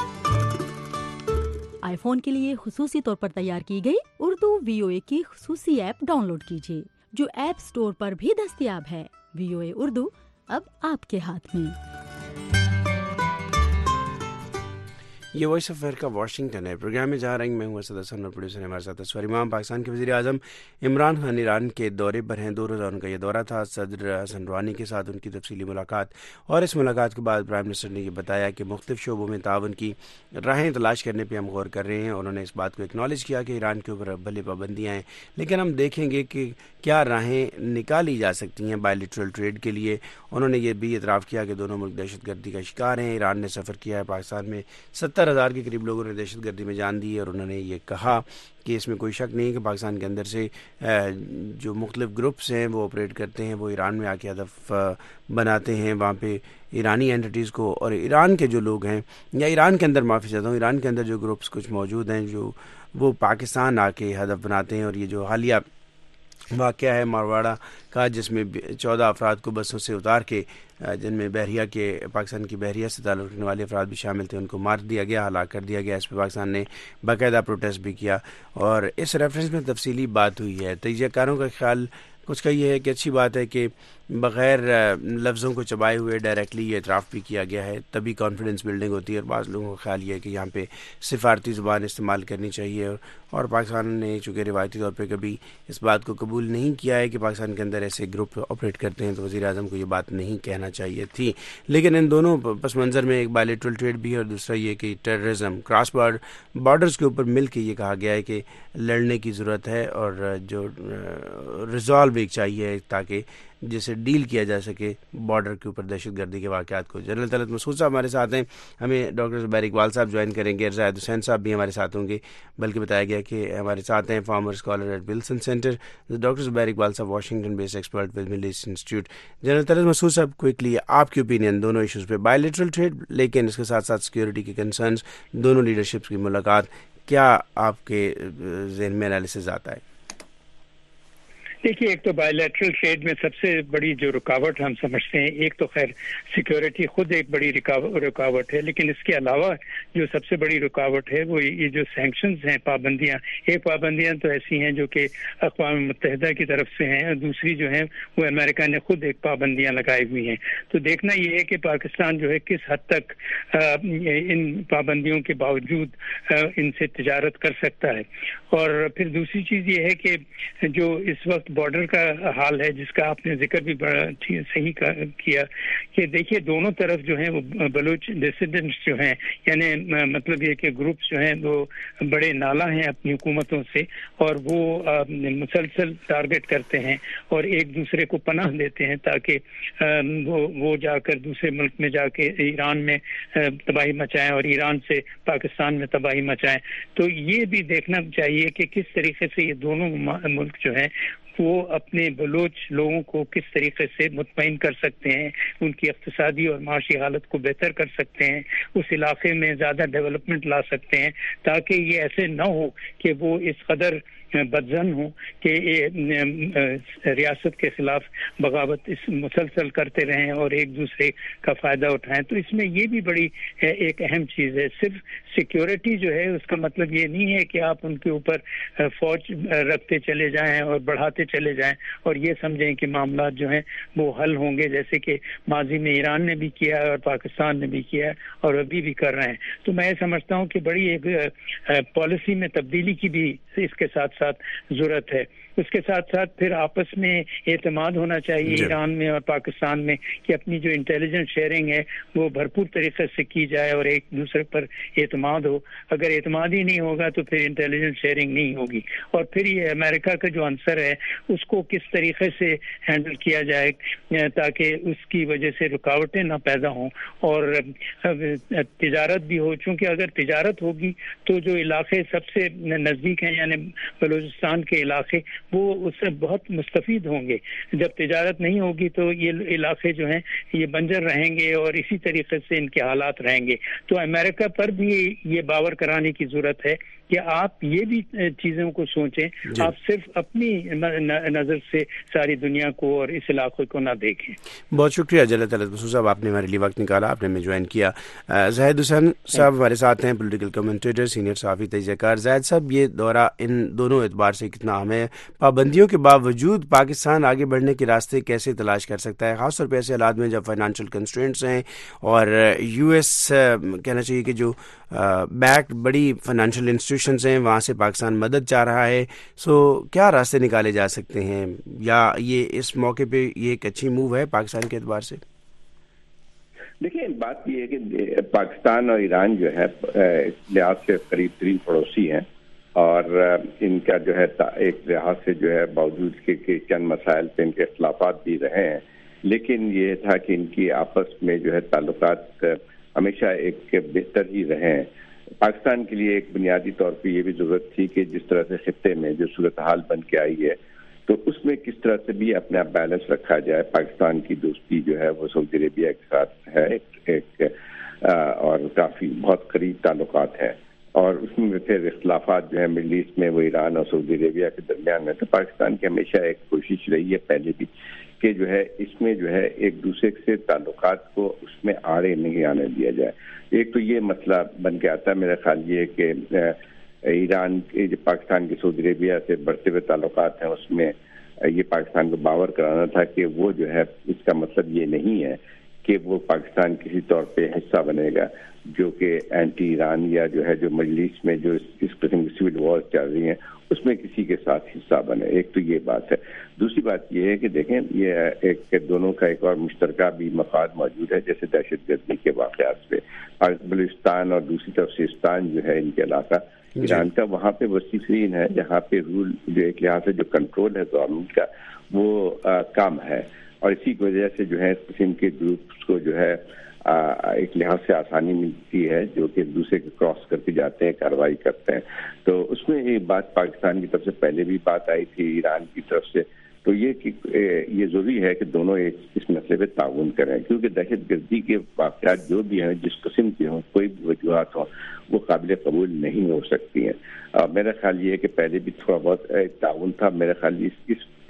آئی فون کے لیے خصوصی طور پر تیار کی گئی اردو وی او اے کی خصوصی ایپ ڈاؤن لوڈ کیجیے, جو ایپ سٹور پر بھی دستیاب ہے. وی او اے اردو اب آپ کے ہاتھ میں. یہ وائس آف امریکہ واشنگٹن ہے. پروگرام میں جہاں رنگ میں ہوں اسد حسن اور پروڈیوسر ہمارے ساتھ اسفر امام. پاکستان کے وزیر اعظم عمران خان ایران کے دورے پر ہیں. دو روزہ ان کا یہ دورہ تھا. صدر حسن روحانی کے ساتھ ان کی تفصیلی ملاقات, اور اس ملاقات کے بعد پرائم منسٹر نے یہ بتایا کہ مختلف شعبوں میں تعاون کی راہیں تلاش کرنے پہ ہم غور کر رہے ہیں. انہوں نے اس بات کو اکنالج کیا کہ ایران کے اوپر بھلے پابندیاں ہیں, لیکن ہم دیکھیں گے کہ کیا راہیں نکالی جا سکتی ہیں بائیلیٹرل ٹریڈ کے لیے. انہوں نے یہ بھی اعتراف کیا کہ دونوں ملک دہشت گردی کا شکار ہیں. ایران نے سفر کیا ہے پاکستان میں, ستر ہزار کے قریب لوگوں نے دہشت گردی میں جان دی, اور انہوں نے یہ کہا کہ اس میں کوئی شک نہیں کہ پاکستان کے اندر سے جو مختلف گروپس ہیں وہ آپریٹ کرتے ہیں, وہ ایران میں آ کے ہدف بناتے ہیں وہاں پہ ایرانی اینٹیز کو. اور ایران کے جو لوگ ہیں, یا ایران کے اندر معافی چاہتا ہوں, ایران کے اندر جو گروپس کچھ موجود ہیں جو وہ پاکستان آ کے ہدف بناتے ہیں. اور یہ جو حالیہ واقعہ ہے مارواڑا کا, جس میں چودہ افراد کو بسوں سے اتار کے, جن میں بحریہ کے پاکستان کی بحریہ سے تعلق رکھنے والے افراد بھی شامل تھے, ان کو مار دیا گیا, ہلاک کر دیا گیا. اس پہ پاکستان نے باقاعدہ پروٹیسٹ بھی کیا, اور اس ریفرنس میں تفصیلی بات ہوئی ہے. تجزیہ کاروں کا خیال کچھ کا یہ ہے کہ اچھی بات ہے کہ بغیر لفظوں کو چبائے ہوئے ڈائریکٹلی یہ اعتراف بھی کیا گیا ہے, تبھی کانفیڈنس بلڈنگ ہوتی ہے. اور بعض لوگوں کا خیال یہ ہے کہ یہاں پہ سفارتی زبان استعمال کرنی چاہیے, اور پاکستان نے چونکہ روایتی طور پہ کبھی اس بات کو قبول نہیں کیا ہے کہ پاکستان کے اندر ایسے گروپ آپریٹ کرتے ہیں, تو وزیر اعظم کو یہ بات نہیں کہنا چاہیے تھی. لیکن ان دونوں پس منظر میں ایک بائیلیٹرل ٹریڈ بھی ہے, اور دوسرا یہ کہ ٹیررزم کراس بارڈرز کے اوپر مل کے یہ کہا گیا ہے کہ لڑنے کی ضرورت ہے, اور جو ریزالو ایک چاہیے تاکہ جسے ڈیل کیا جا سکے بارڈر کے اوپر دہشت گردی کے واقعات کو. جنرل طلعت مسعود صاحب ہمارے ساتھ ہیں, ہمیں ڈاکٹر زبیر اقبال صاحب جوائن کریں گے, زاہد حسین صاحب بھی ہمارے ساتھ ہوں گے, بلکہ بتایا گیا کہ ہمارے ساتھ ہیں former scholar at Wilson center doctor Zubair Iqbal صاحب, Washington base expert with Middle East institute. General Talat Masood صاحب, کوئکلی آپ کی اوپینین دونوں ایشوز پہ, بائیلیٹرل ٹریڈ لیکن اس کے ساتھ ساتھ سیکورٹی کے کنسرنز, دونوں لیڈرشپس کی ملاقات, کیا آپ کے ذہن میں انالیسز آتا ہے؟ دیکھیے ایک تو بائیلیٹرل ٹریڈ میں سب سے بڑی جو رکاوٹ ہم سمجھتے ہیں، ایک تو خیر سیکیورٹی خود ایک بڑی رکاوٹ ہے، لیکن اس کے علاوہ جو سب سے بڑی رکاوٹ ہے وہ یہ جو سینکشنز ہیں، پابندیاں، یہ پابندیاں تو ایسی ہیں جو کہ اقوام متحدہ کی طرف سے ہیں، اور دوسری جو ہیں وہ امریکہ نے خود ایک پابندیاں لگائی ہوئی ہیں۔ تو دیکھنا یہ ہے کہ پاکستان جو ہے کس حد تک ان پابندیوں کے باوجود ان سے تجارت کر سکتا ہے۔ اور پھر دوسری چیز یہ ہے کہ جو اس وقت بارڈر کا حال ہے جس کا آپ نے ذکر بھی بڑا صحیح کیا کہ دیکھیے دونوں طرف جو ہیں وہ بلوچ ڈسیڈنٹس جو ہیں، یعنی مطلب یہ کہ گروپس جو ہیں وہ بڑے نالا ہیں اپنی حکومتوں سے، اور وہ مسلسل ٹارگٹ کرتے ہیں اور ایک دوسرے کو پناہ دیتے ہیں تاکہ وہ وہ جا کر دوسرے ملک میں جا کے ایران میں تباہی مچائیں اور ایران سے پاکستان میں تباہی مچائیں۔ تو یہ بھی دیکھنا چاہیے کہ کس طریقے سے یہ دونوں ملک جو ہیں وہ اپنے بلوچ لوگوں کو کس طریقے سے مطمئن کر سکتے ہیں، ان کی اقتصادی اور معاشی حالت کو بہتر کر سکتے ہیں، اس علاقے میں زیادہ ڈیولپمنٹ لا سکتے ہیں، تاکہ یہ ایسے نہ ہو کہ وہ اس قدر بدزن ہوں کہ ریاست کے خلاف بغاوت اس مسلسل کرتے رہیں اور ایک دوسرے کا فائدہ اٹھائیں۔ تو اس میں یہ بھی بڑی ایک اہم چیز ہے۔ صرف سیکیورٹی جو ہے اس کا مطلب یہ نہیں ہے کہ آپ ان کے اوپر فوج رکھتے چلے جائیں اور بڑھاتے چلے جائیں اور یہ سمجھیں کہ معاملات جو ہیں وہ حل ہوں گے، جیسے کہ ماضی میں ایران نے بھی کیا ہے اور پاکستان نے بھی کیا ہے اور ابھی بھی کر رہے ہیں۔ تو میں سمجھتا ہوں کہ بڑی ایک پالیسی میں تبدیلی کی بھی اس کے ساتھ ساتھ ضرورت ہے۔ اس کے ساتھ ساتھ پھر آپس میں اعتماد ہونا چاہیے ایران میں اور پاکستان میں کہ اپنی جو انٹیلیجنس شیئرنگ ہے وہ بھرپور طریقے سے کی جائے اور ایک دوسرے پر اعتماد ہو۔ اگر اعتماد ہی نہیں ہوگا تو پھر انٹیلیجنس شیئرنگ نہیں ہوگی، اور پھر یہ امریکہ کا جو عنصر ہے اس کو کس طریقے سے ہینڈل کیا جائے تاکہ اس کی وجہ سے رکاوٹیں نہ پیدا ہوں اور تجارت بھی ہو، چونکہ اگر تجارت ہوگی تو جو علاقے سب سے نزدیک ہیں یعنی بلوچستان کے علاقے وہ اس سے بہت مستفید ہوں گے۔ جب تجارت نہیں ہوگی تو یہ علاقے جو ہیں یہ بنجر رہیں گے اور اسی طریقے سے ان کے حالات رہیں گے۔ تو امریکہ پر بھی یہ باور کرانے کی ضرورت ہے کہ آپ یہ بھی چیزوں کو سوچیں، آپ صرف اپنی نظر سے ساری دنیا کو اور اس علاقے کو نہ دیکھیں۔ بہت شکریہ جلیل طلعت مسعود صاحب، آپ نے ہمارے لیے وقت نکالا، آپ نے ہمیں جوائن کیا۔ زاہد حسین صاحب ہمارے ساتھ ہیں، پولیٹیکل کمنٹیٹر، سینئر صحافی، تجزیہ کار۔ زاہد صاحب، یہ دورہ ان دونوں اعتبار سے کتنا اہم ہے؟ پابندیوں کے باوجود پاکستان آگے بڑھنے کے راستے کیسے تلاش کر سکتا ہے، خاص طور پہ ایسے حالات میں جب فائنانشیل کنسٹرینٹس ہیں اور یو ایس کہنا چاہیے کہ جو بیک بڑی فائنانشیل انسٹیٹیوشنز ہیں وہاں سے پاکستان مدد چاہ رہا ہے، سو کیا راستے نکالے جا سکتے ہیں، یا یہ اس موقع پہ یہ ایک اچھی موو ہے پاکستان کے اعتبار سے؟ دیکھیں، بات یہ ہے کہ پاکستان اور ایران جو ہے لحاظ سے قریب ترین پڑوسی ہیں، اور ان کا جو ہے ایک لحاظ سے جو ہے باوجود کے کہ چند مسائل پہ ان کے اختلافات بھی رہے ہیں، لیکن یہ تھا کہ ان کی آپس میں جو ہے تعلقات ہمیشہ ایک بہتر ہی رہے ہیں۔ پاکستان کے لیے ایک بنیادی طور پہ یہ بھی ضرورت تھی کہ جس طرح سے خطے میں جو صورتحال بن کے آئی ہے تو اس میں کس طرح سے بھی اپنا بیلنس رکھا جائے۔ پاکستان کی دوستی جو ہے وہ سعودی عربیہ کے ساتھ ہے ایک اور کافی بہت قریب تعلقات ہیں، اور اس میں پھر اختلافات جو ہے مڈل ایسٹ میں وہ ایران اور سعودی عربیہ کے درمیان میں، تو پاکستان کی ہمیشہ ایک کوشش رہی ہے پہلے بھی کہ جو ہے اس میں جو ہے ایک دوسرے سے تعلقات کو اس میں آڑے نہیں آنے دیا جائے۔ ایک تو یہ مسئلہ بن کے آتا ہے میرا خیال یہ کہ ایران کے جو پاکستان کے سعودی عربیہ سے بڑھتے ہوئے تعلقات ہیں اس میں یہ پاکستان کو باور کرانا تھا کہ وہ جو ہے اس کا مطلب یہ نہیں ہے کہ وہ پاکستان کسی طور پہ حصہ بنے گا جو کہ اینٹی ایران یا جو ہے جو مڈل ایسٹ میں جو اس قسم کی سول وار چل رہی ہیں اس میں کسی کے ساتھ حصہ بنے۔ ایک تو یہ بات ہے۔ دوسری بات یہ ہے کہ دیکھیں یہ ایک دونوں کا ایک اور مشترکہ بھی مفاد موجود ہے، جیسے دہشت گردی کے واقعات پہ بلوچستان اور دوسری طرف سیستان جو ہے ان کے علاقہ ایران کا، وہاں پہ وسیع ترین ہے جہاں پہ رول جو ایک لحاظ سے جو کنٹرول ہے گورنمنٹ کا وہ کم ہے، اور اسی کی وجہ سے جو ہے اس قسم کے گروپس کو جو ہے ایک لحاظ سے آسانی ملتی ہے جو کہ دوسرے کے کراس کرتے جاتے ہیں، کارروائی کرتے ہیں۔ تو اس میں یہ بات پاکستان کی طرف سے پہلے بھی بات آئی تھی، ایران کی طرف سے، تو یہ کہ یہ ضروری ہے کہ دونوں اس مسئلے پہ تعاون کریں، کیونکہ دہشت گردی کے واقعات جو بھی ہیں جس قسم کے ہوں، کوئی بھی وجوہات ہوں، وہ قابل قبول نہیں ہو سکتی ہیں۔ میرا خیال یہ ہے کہ پہلے بھی تھوڑا بہت تعاون تھا، میرا خیال اس اس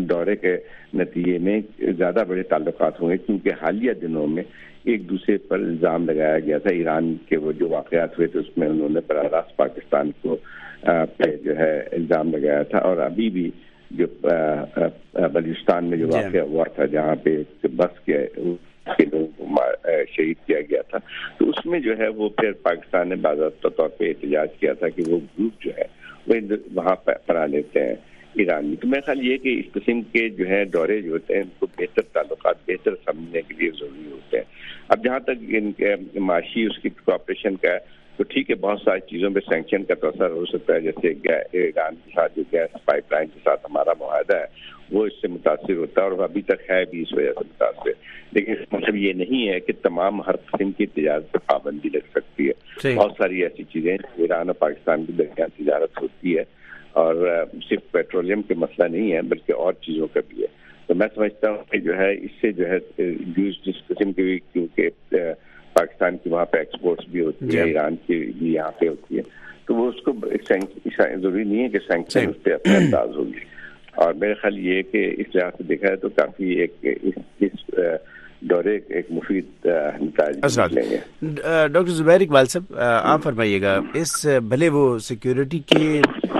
دورے کے نتیجے میں زیادہ بڑے تعلقات ہوں گے، کیونکہ حالیہ دنوں میں ایک دوسرے پر الزام لگایا گیا تھا. ایران کے وہ جو واقعات ہوئے تھے اس میں انہوں نے براہ راست پاکستان کو پہ جو ہے الزام لگایا تھا، اور ابھی بھی جو بلوچستان میں جو واقعہ ہوا تھا جہاں پہ بس کے لوگوں کو شہید کیا گیا تھا، تو اس میں جو ہے وہ پھر پاکستان نے باضابطہ طور پہ احتجاج کیا تھا کہ وہ گروپ جو ہے وہ وہاں پناہ لیتے ہیں ایران میں. تو میرا خیال یہ کہ اس قسم کے جو ہے دورے جو ہوتے ہیں ان کو بہتر تعلقات بہتر سمجھنے کے لیے ضروری ہوتے ہیں. اب جہاں تک ان کے معاشی اس کی کوآپریشن کا ہے تو ٹھیک ہے، بہت ساری چیزوں پہ سینکشن کا تو اثر ہو سکتا ہے، جیسے ایران کے ساتھ جو گیس پائپ لائن کے ساتھ ہمارا معاہدہ ہے وہ اس سے متاثر ہوتا ہے اور ابھی تک ہے بھی اس وجہ سے متاثر. لیکن مطلب یہ نہیں ہے کہ تمام ہر قسم کی تجارت پہ پابندی لگ سکتی ہے. بہت ساری ایسی چیزیں ایران اور پاکستان کے درمیان تجارت ہوتی ہے، اور صرف پیٹرولیم کے مسئلہ نہیں ہے بلکہ اور چیزوں کا بھی ہے. تو میں سمجھتا ہوں کہ جو ہے اس سے جو ہے جس قسم کی، کیونکہ پاکستان کی وہاں پہ ایکسپورٹس بھی ہوتی ہے، ایران کی بھی یہاں پہ ہوتی ہے، تو وہ اس کو ضروری نہیں ہے کہ سینکشن اس پہ اثر انداز ہوگی. اور میرے خیال یہ کہ اس لحاظ سے دیکھا ہے تو کافی ایک اس دورے ایک مفید نتائج لیں گے. ڈاکٹر زبیر اقبال صاحب، آپ فرمائیے گا، اس بھلے وہ سیکیورٹی کے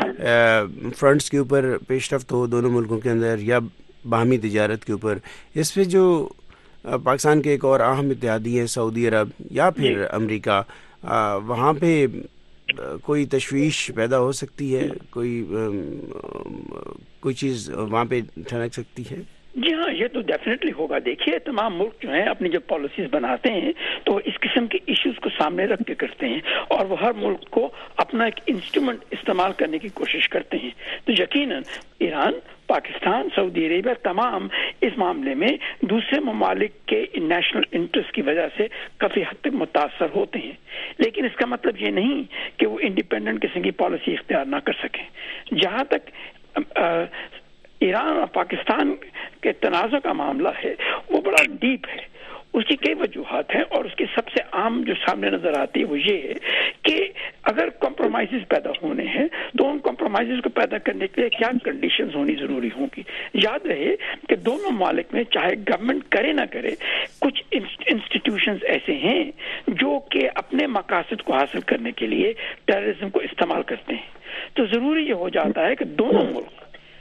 فرنٹس کے اوپر پیش رفت ہو دونوں ملکوں کے اندر یا باہمی تجارت کے اوپر، اس پہ جو پاکستان کے ایک اور اہم اتحادی ہے سعودی عرب یا پھر امریکہ، وہاں پہ کوئی تشویش پیدا ہو سکتی ہے، کوئی کوئی چیز وہاں پہ ٹھنک سکتی ہے؟ جی ہاں، یہ تو ڈیفینیٹلی ہوگا. دیکھیے تمام ملک جو ہیں اپنی جب پالیسیز بناتے ہیں تو اس قسم کے ایشوز کو سامنے رکھ کے کرتے ہیں، اور وہ ہر ملک کو اپنا ایک انسٹرومنٹ استعمال کرنے کی کوشش کرتے ہیں. تو یقیناً ایران، پاکستان، سعودی عربیہ تمام اس معاملے میں دوسرے ممالک کے نیشنل انٹرسٹ کی وجہ سے کافی حد تک متاثر ہوتے ہیں. لیکن اس کا مطلب یہ نہیں کہ وہ انڈیپینڈنٹ قسم کی پالیسی اختیار نہ کر سکیں. جہاں تک ایران اور پاکستان کے تنازع کا معاملہ ہے وہ بڑا ڈیپ ہے، اس کی کئی وجوہات ہیں، اور اس کی سب سے عام جو سامنے نظر آتی ہے وہ یہ ہے کہ اگر کمپرومائزز پیدا ہونے ہیں تو ان کمپرومائزز کو پیدا کرنے کے لیے کیا کنڈیشنز ہونی ضروری ہوں گی. یاد رہے کہ دونوں ممالک میں چاہے گورنمنٹ کرے نہ کرے کچھ انسٹیٹیوشنز ایسے ہیں جو کہ اپنے مقاصد کو حاصل کرنے کے لیے ٹیررزم کو استعمال کرتے ہیں. تو ضروری یہ ہو جاتا ہے کہ دونوں ملک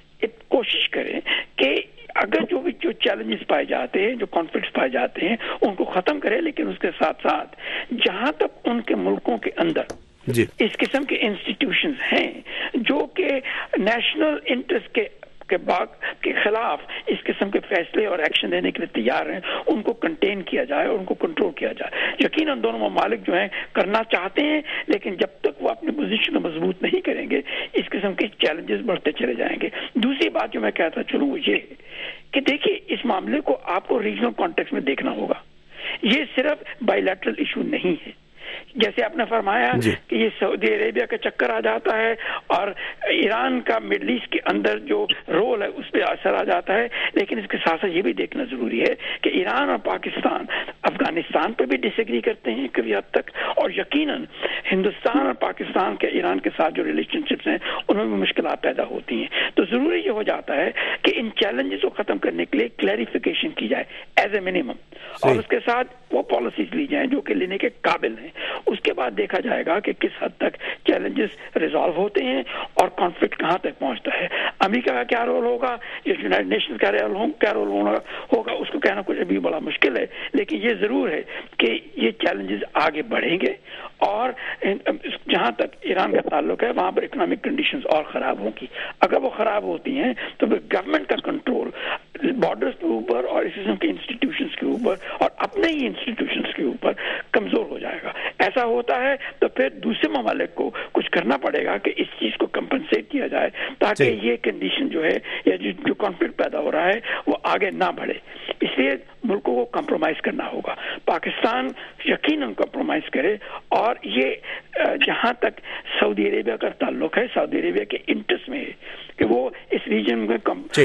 کوشش کریں کہ اگر جو بھی جو چیلنجز پائے جاتے ہیں، جو کانفلکٹس پائے جاتے ہیں، ان کو ختم کرے، لیکن اس کے ساتھ ساتھ جہاں تک ان کے ملکوں کے اندر جی اس قسم کے انسٹیٹیوشنز ہیں جو کہ نیشنل انٹرسٹ کے کے باغ کے خلاف اس قسم کے فیصلے اور ایکشن لینے کے لیے تیار ہیں، ان کو کنٹین کیا جائے اور ان کو کنٹرول کیا جائے. یقیناً دونوں ممالک جو ہیں کرنا چاہتے ہیں، لیکن جب تک وہ اپنی پوزیشن کو مضبوط نہیں کریں گے اس قسم کے چیلنجز بڑھتے چلے جائیں گے. دوسری بات جو میں کہتا چلوں وہ یہ ہے کہ دیکھیے اس معاملے کو آپ کو ریجنل کانٹیکسٹ میں دیکھنا ہوگا. یہ صرف بائی لیٹرل ایشو نہیں ہے. جیسے آپ نے فرمایا جی. کہ یہ سعودی عربیہ کا چکر آ جاتا ہے اور ایران کا مڈل ایسٹ کے اندر جو رول ہے اس پہ اثر آ جاتا ہے، لیکن اس کے ساتھ ساتھ یہ بھی دیکھنا ضروری ہے کہ ایران اور پاکستان افغانستان پہ بھی ڈس ایگری کرتے ہیں کبھی حد تک، اور یقیناً ہندوستان اور پاکستان کے ایران کے ساتھ جو ریلیشن شپس ہیں ان میں بھی مشکلات پیدا ہوتی ہیں. تو ضروری یہ ہو جاتا ہے کہ ان چیلنجز کو ختم کرنے کے لیے کلیریفیکیشن کی جائے ایز اے منیمم، اور اس کے ساتھ وہ پالیسیز لی جائیں جو کہ لینے کے قابل ہیں. اس کے بعد دیکھا جائے گا کہ کس حد تک چیلنجز ریزالو ہوتے ہیں اور کانفلکٹ کہاں تک پہنچتا ہے. امریکہ کا کیا رول ہوگا یا یونائیٹڈ نیشنز کا کیا رول ہوگا اس کو کہنا کچھ ابھی بڑا مشکل ہے، لیکن یہ ضرور ہے کہ یہ چیلنجز آگے بڑھیں گے، اور جہاں تک ایران کا تعلق ہے وہاں پر اکنامک کنڈیشنز اور خراب ہوں گی. اگر وہ خراب ہوتی ہیں تو پھر گورنمنٹ کا کنٹرول بارڈرز کے اوپر اور اس قسم کے انسٹیٹیوشنز کے اوپر اور اپنے ہی انسٹیٹیوشنز کے اوپر کمزور ہو جائے گا. ایسا ہوتا ہے تو پھر دوسرے ممالک کو کچھ کرنا پڑے گا کہ اس چیز کو کمپنسیٹ کیا جائے تاکہ یہ کنڈیشن جو ہے یا جو کانفلکٹ پیدا ہو رہا ہے وہ آگے نہ بڑھے. اس لیے ملکوں کو کمپرومائز کرنا ہوگا. پاکستان یقیناً کمپرومائز کرے، اور یہ جہاں تک سعودی عربیہ کا تعلق ہے سعودی عربیہ کے انٹرسٹ میں ہے کہ وہ اس ریجن میں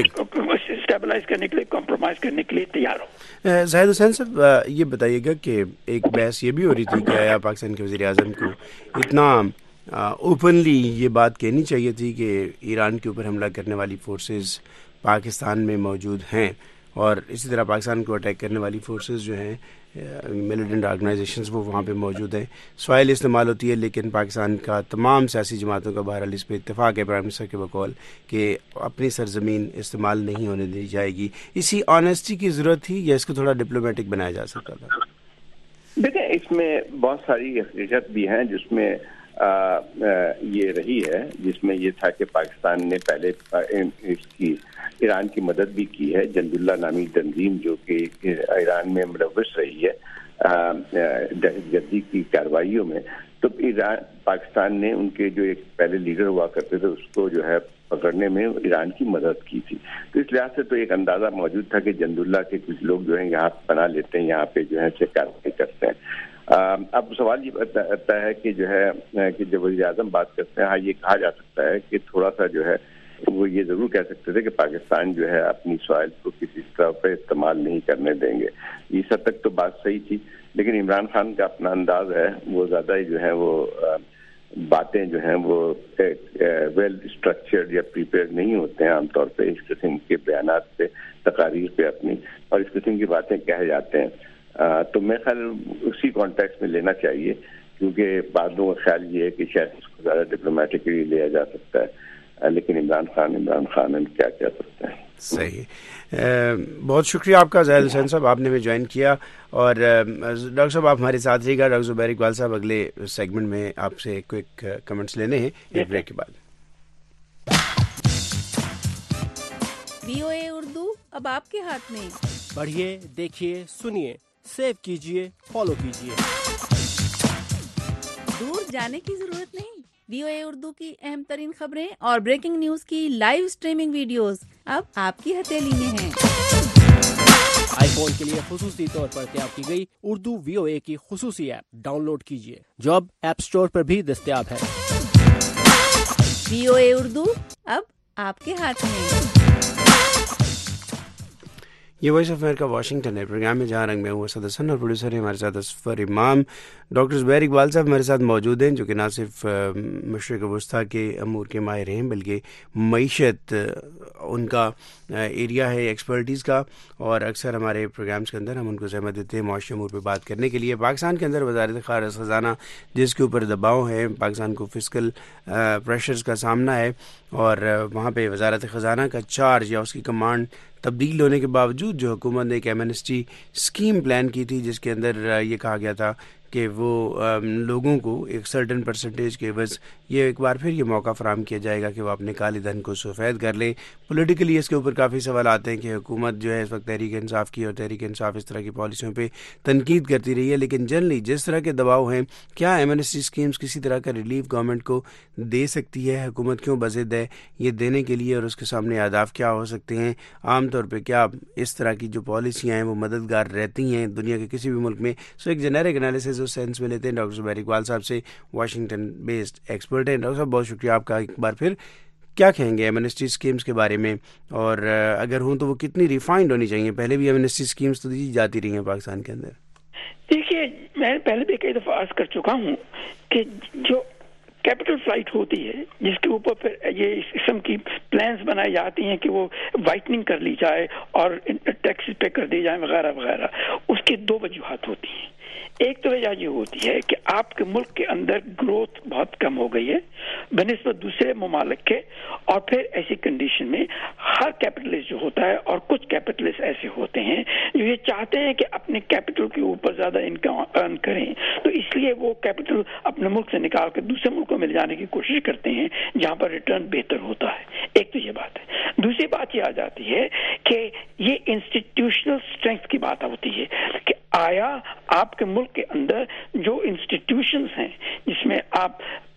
اسٹیبلائز کرنے کے لیے کمپرومائز کرنے کے لیے تیار ہو. زاہد حسین صاحب یہ بتائیے گا کہ ایک بحث یہ بھی ہو رہی تھی کہ آیا پاکستان کے وزیر اعظم کو اتنا اوپنلی یہ بات کہنی چاہیے تھی کہ ایران کے اوپر حملہ کرنے والی فورسز پاکستان میں موجود ہیں، اور اسی طرح پاکستان کو اٹیک کرنے والی فورسز جو ہیں ملیٹنٹ آرگنائزیشنز وہ وہاں پہ موجود ہیں. سوائل استعمال ہوتی ہے، لیکن پاکستان کا تمام سیاسی جماعتوں کا بہرحال اس پہ اتفاق ہے پرائم منسٹر کے بقول کہ اپنی سرزمین استعمال نہیں ہونے دی جائے گی. اسی آنیسٹی کی ضرورت تھی یا اس کو تھوڑا ڈپلومیٹک بنایا جا سکتا تھا؟ دیکھیں اس میں بہت ساری حقیقت بھی ہیں جس میں آ, آ, یہ رہی ہے، جس میں یہ تھا کہ پاکستان نے پہلے اس کی ایران کی مدد بھی کی ہے. جند اللہ نامی تنظیم جو کہ ایران میں ملوث رہی ہے دہشت گردی کی کارروائیوں میں، تو ایران پاکستان نے ان کے جو ایک پہلے لیڈر ہوا کرتے تھے اس کو جو ہے پکڑنے میں ایران کی مدد کی تھی. تو اس لحاظ سے تو ایک اندازہ موجود تھا کہ جند اللہ کے کچھ لوگ جو ہیں یہاں پناہ لیتے ہیں، یہاں پہ جو ہے کارروائی کرتے ہیں. اب سوال یہ بتاتا ہے کہ جو ہے کہ جب وزیر اعظم بات کرتے ہیں، ہاں یہ کہا جا سکتا ہے کہ تھوڑا سا جو ہے وہ یہ ضرور کہہ سکتے تھے کہ پاکستان جو ہے اپنی سوائل کو کسی طرح پہ استعمال نہیں کرنے دیں گے. اس حد تک تو بات صحیح تھی، لیکن عمران خان کا اپنا انداز ہے، وہ زیادہ ہی جو ہے وہ باتیں جو ہیں وہ ویل اسٹرکچرڈ یا پریپیئرڈ نہیں ہوتے ہیں عام طور پہ اس قسم کے بیانات پہ، تقاریر پہ اپنی، اور اس قسم کی باتیں کہہ جاتے ہیں. تو میں خیال اسی کانٹیکس میں لینا چاہیے، کیونکہ بعض لوگوں کا خیال یہ ہے کہ شاید اس کو زیادہ ڈپلومیٹکلی لیا جا سکتا ہے، لیکن عمران خان عمران خان ہم کیا کہہ سکتے ہیں. صحیح. بہت شکریہ آپ کا زاہد حسین صاحب، آپ نے ہمیں جوائن کیا. اور ڈاکٹر صاحب آپ ہمارے ساتھ رہیے گا. ڈاکٹر زبیر اقبال صاحب اگلے سیگمنٹ میں آپ سے کوئک کمنٹس لینے ہیں ایک بریک کے بعد. وی او اے اردو اب آپ کے ہاتھ میں. پڑھیے، دیکھیے، سنیے، سیو کیجیے، فالو کیجیے. دور جانے کی ضرورت نہیں. وی او اے اردو کی اہم ترین خبریں اور بریکنگ نیوز کی لائیو سٹریمنگ ویڈیوز اب آپ کی ہتھیلی میں ہیں. آئی فون کے لیے خصوصی طور پر تیار کی گئی اردو وی او اے کی خصوصی ایپ ڈاؤن لوڈ کیجیے، جو اب ایپ سٹور پر بھی دستیاب ہے. وی او اے اردو اب آپ کے ہاتھ میں. یہ وائس آف امریکہ واشنگٹن ہے، پروگرام میں جہاں رنگ میں ہوں اسد حسن، اور پروڈیوسر ہیں ہمارے ساتھ اصفر امام. ڈاکٹر زبیر اقبال صاحب ہمارے ساتھ موجود ہیں، جو کہ نہ صرف مشرق وسطیٰ کے امور کے ماہر ہیں بلکہ معیشت ان کا ایریا ہے ایکسپرٹیز کا، اور اکثر ہمارے پروگرامز کے اندر ہم ان کو زحمت دیتے ہیں معاشی امور پہ بات کرنے کے لیے. پاکستان کے اندر وزارت خزانہ جس کے اوپر دباؤ ہے، پاکستان کو فسکل پریشرز کا سامنا ہے، اور وہاں پہ وزارت خزانہ کا چارج یا اس کی کمانڈ تبدیل ہونے کے باوجود جو حکومت نے ایک ایمنسٹی اسکیم پلان کی تھی، جس کے اندر یہ کہا گیا تھا کہ وہ لوگوں کو ایک سرٹن پرسنٹیج کے عوض یہ ایک بار پھر یہ موقع فراہم کیا جائے گا کہ وہ اپنے کالے دھن کو سفید کر لیں. پولیٹیکلی اس کے اوپر کافی سوال آتے ہیں کہ حکومت جو ہے اس وقت تحریک انصاف کی، اور تحریک انصاف اس طرح کی پالیسیوں پہ تنقید کرتی رہی ہے، لیکن جنرلی جس طرح کے دباؤ ہیں، کیا ایمنسٹی اسکیمز کسی طرح کا ریلیف گورنمنٹ کو دے سکتی ہے؟ حکومت کیوں بضد ہے یہ دینے کے لیے، اور اس کے سامنے اہداف کیا ہو سکتے ہیں؟ عام طور پہ کیا اس طرح کی جو پالیسیاں ہیں وہ مددگار رہتی ہیں دنیا کے کسی بھی ملک میں؟ سو ایک جنیرک انالیسس اس سینس میں لیتے ہیں ڈاکٹر زبیر اقبال صاحب سے، واشنگٹن بیسڈ ایکسپرٹ ہیں. ڈاکٹر صاحب بہت شکریہ آپ کا. ایک بار پھر کیا کہیں گے ایمنسٹی اسکیمز کے بارے میں، اور اگر ہوں تو وہ کتنی ریفائنڈ ہونی چاہیے؟ پہلے بھی ایمنسٹی اسکیمز تو دی جاتی رہی ہیں پاکستان کے اندر. دیکھیے، میں پہلے بھی کئی دفعہ عرض کر چکا ہوں کہ جو کیپٹل فلائٹ ہوتی ہے، جس کے اوپر پھر یہ اس قسم کی پلانز بنائی جاتی ہیں کہ وہ وائٹننگ کر لی جائے اور ٹیکسز پے کر دی جائیں وغیرہ وغیرہ، اس کی دو وجوہات ہوتی ہیں. ایک تو وجہ یہ ہوتی ہے کہ آپ کے ملک کے اندر گروتھ بہت کم ہو گئی ہے بنسبت دوسرے ممالک کے، اور پھر ایسی کنڈیشن میں ہر کیپٹلسٹ جو ہوتا ہے، اور کچھ کیپٹلسٹ ایسے ہوتے ہیں جو یہ چاہتے ہیں کہ اپنے کیپٹل کے اوپر زیادہ انکم ارن کریں، تو اس لیے وہ کیپٹل اپنے ملک سے نکال کے دوسرے ملکوں میں لے جانے کی کوشش کرتے ہیں جہاں پر ریٹرن بہتر ہوتا ہے. ایک تو یہ بات ہے. دوسری بات یہ آ جاتی ہے کہ یہ انسٹیٹیوشنل اسٹرینتھ کی بات ہوتی ہے کہ آیا آپ کے ملک کے اندر جو انسٹیٹیوشنز ہیں جس میں آپ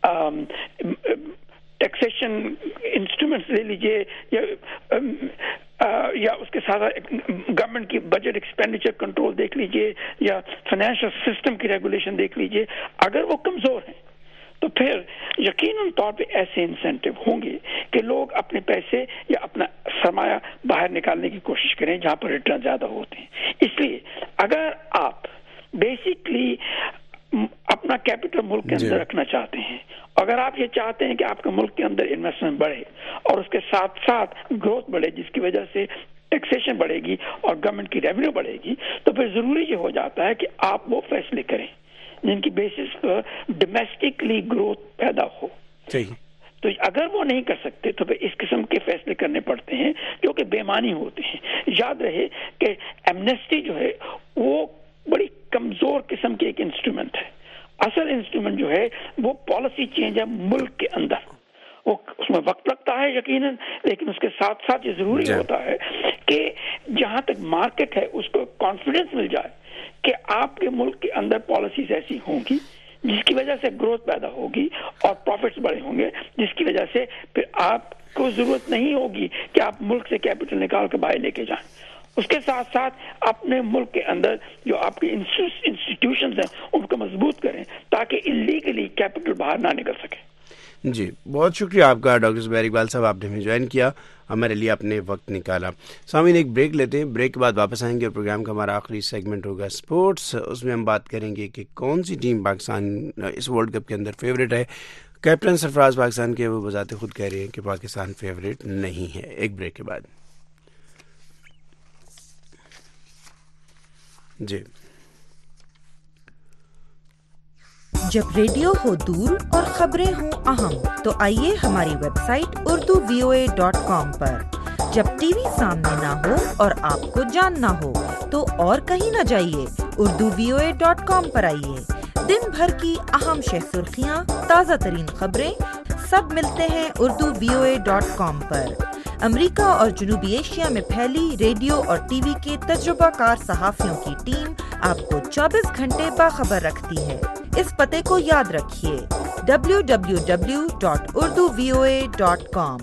ٹیکسیشن انسٹرومنٹس لے لیجئے، یا یا اس کے ساتھ گورنمنٹ کی بجٹ ایکسپینڈیچر کنٹرول دیکھ لیجئے، یا فائنینشیل سسٹم کی ریگولیشن دیکھ لیجئے، اگر وہ کمزور ہیں تو پھر یقیناً طور پہ ایسے انسینٹو ہوں گے کہ لوگ اپنے پیسے یا اپنا سرمایہ باہر نکالنے کی کوشش کریں جہاں پر ریٹرن زیادہ ہوتے ہیں. اس لیے اگر آپ بیسکلی اپنا کیپٹل ملک کے اندر رکھنا چاہتے ہیں اگر آپ یہ چاہتے ہیں کہ آپ کے ملک کے اندر انویسٹمنٹ بڑھے اور اس کے ساتھ ساتھ گروتھ بڑھے جس کی وجہ سے ٹیکسیشن بڑھے گی اور گورنمنٹ کی ریونیو بڑھے گی، تو پھر ضروری یہ ہو جاتا ہے کہ آپ وہ فیصلے کریں جن کی بیسس پر ڈومیسٹکلی گروتھ پیدا ہو. صحیح. تو اگر وہ نہیں کر سکتے تو پھر اس قسم کے فیصلے کرنے پڑتے ہیں جو کہ بے معنی ہوتے ہیں. یاد رہے کہ ایمنیسٹی جو ہے وہ بڑی کمزور قسم کی ایک انسٹرومنٹ ہے. اصل انسٹرومنٹ جو ہے وہ پالیسی چینج ہے ملک کے اندر. وہ اس میں وقت لگتا ہے یقیناً، لیکن اس کے ساتھ ساتھ یہ ضروری ہوتا ہے کہ جہاں تک مارکیٹ ہے اس کو کانفیڈنس مل جائے کہ آپ کے ملک کے اندر پالیسیز ایسی ہوں گی جس کی وجہ سے گروتھ پیدا ہوگی اور پروفٹس بڑے ہوں گے، جس کی وجہ سے پھر آپ کو ضرورت نہیں ہوگی کہ آپ ملک سے کیپٹل نکال کے باہر لے کے جائیں. اس کے ساتھ ساتھ اپنے ملک کے اندر جو آپ کی انسٹیٹیوشنز ہیں ان کو مضبوط کریں تاکہ انلیگلی کیپٹل باہر نہ نکل سکے. جی بہت شکریہ آپ کا ڈاکٹر زبیر اقبال صاحب، آپ نے ہمیں جوائن کیا، ہمارے لیے اپنے وقت نکالا. سامعین ایک بریک لیتے ہیں، بریک کے بعد واپس آئیں گے اور پروگرام کا ہمارا آخری سیگمنٹ ہوگا اسپورٹس. اس میں ہم بات کریں گے کہ کون سی ٹیم پاکستان اس ورلڈ کپ کے اندر فیوریٹ ہے. کیپٹن سرفراز پاکستان کے وہ بذات خود کہہ رہے ہیں کہ پاکستان فیوریٹ نہیں ہے. ایک بریک کے بعد. جی جب ریڈیو ہو دور اور خبریں ہوں اہم تو آئیے ہماری website Urdu V O A dot com پر. جب ٹی وی سامنے نہ ہو اور آپ کو جاننا ہو تو اور کہیں نہ جائیے، Urdu V O A dot com پر آئیے. دن بھر کی اہم شہ سرخیاں، تازہ ترین خبریں سب ملتے ہیں Urdu V O A dot com پر. امریکہ اور جنوبی ایشیا میں پھیلی ریڈیو اور ٹی وی کے تجربہ کار صحافیوں کی ٹیم آپ کو چوبیس گھنٹے باخبر رکھتی ہے. اس پتے کو یاد رکھیے، W W W dot Urdu V O A dot com.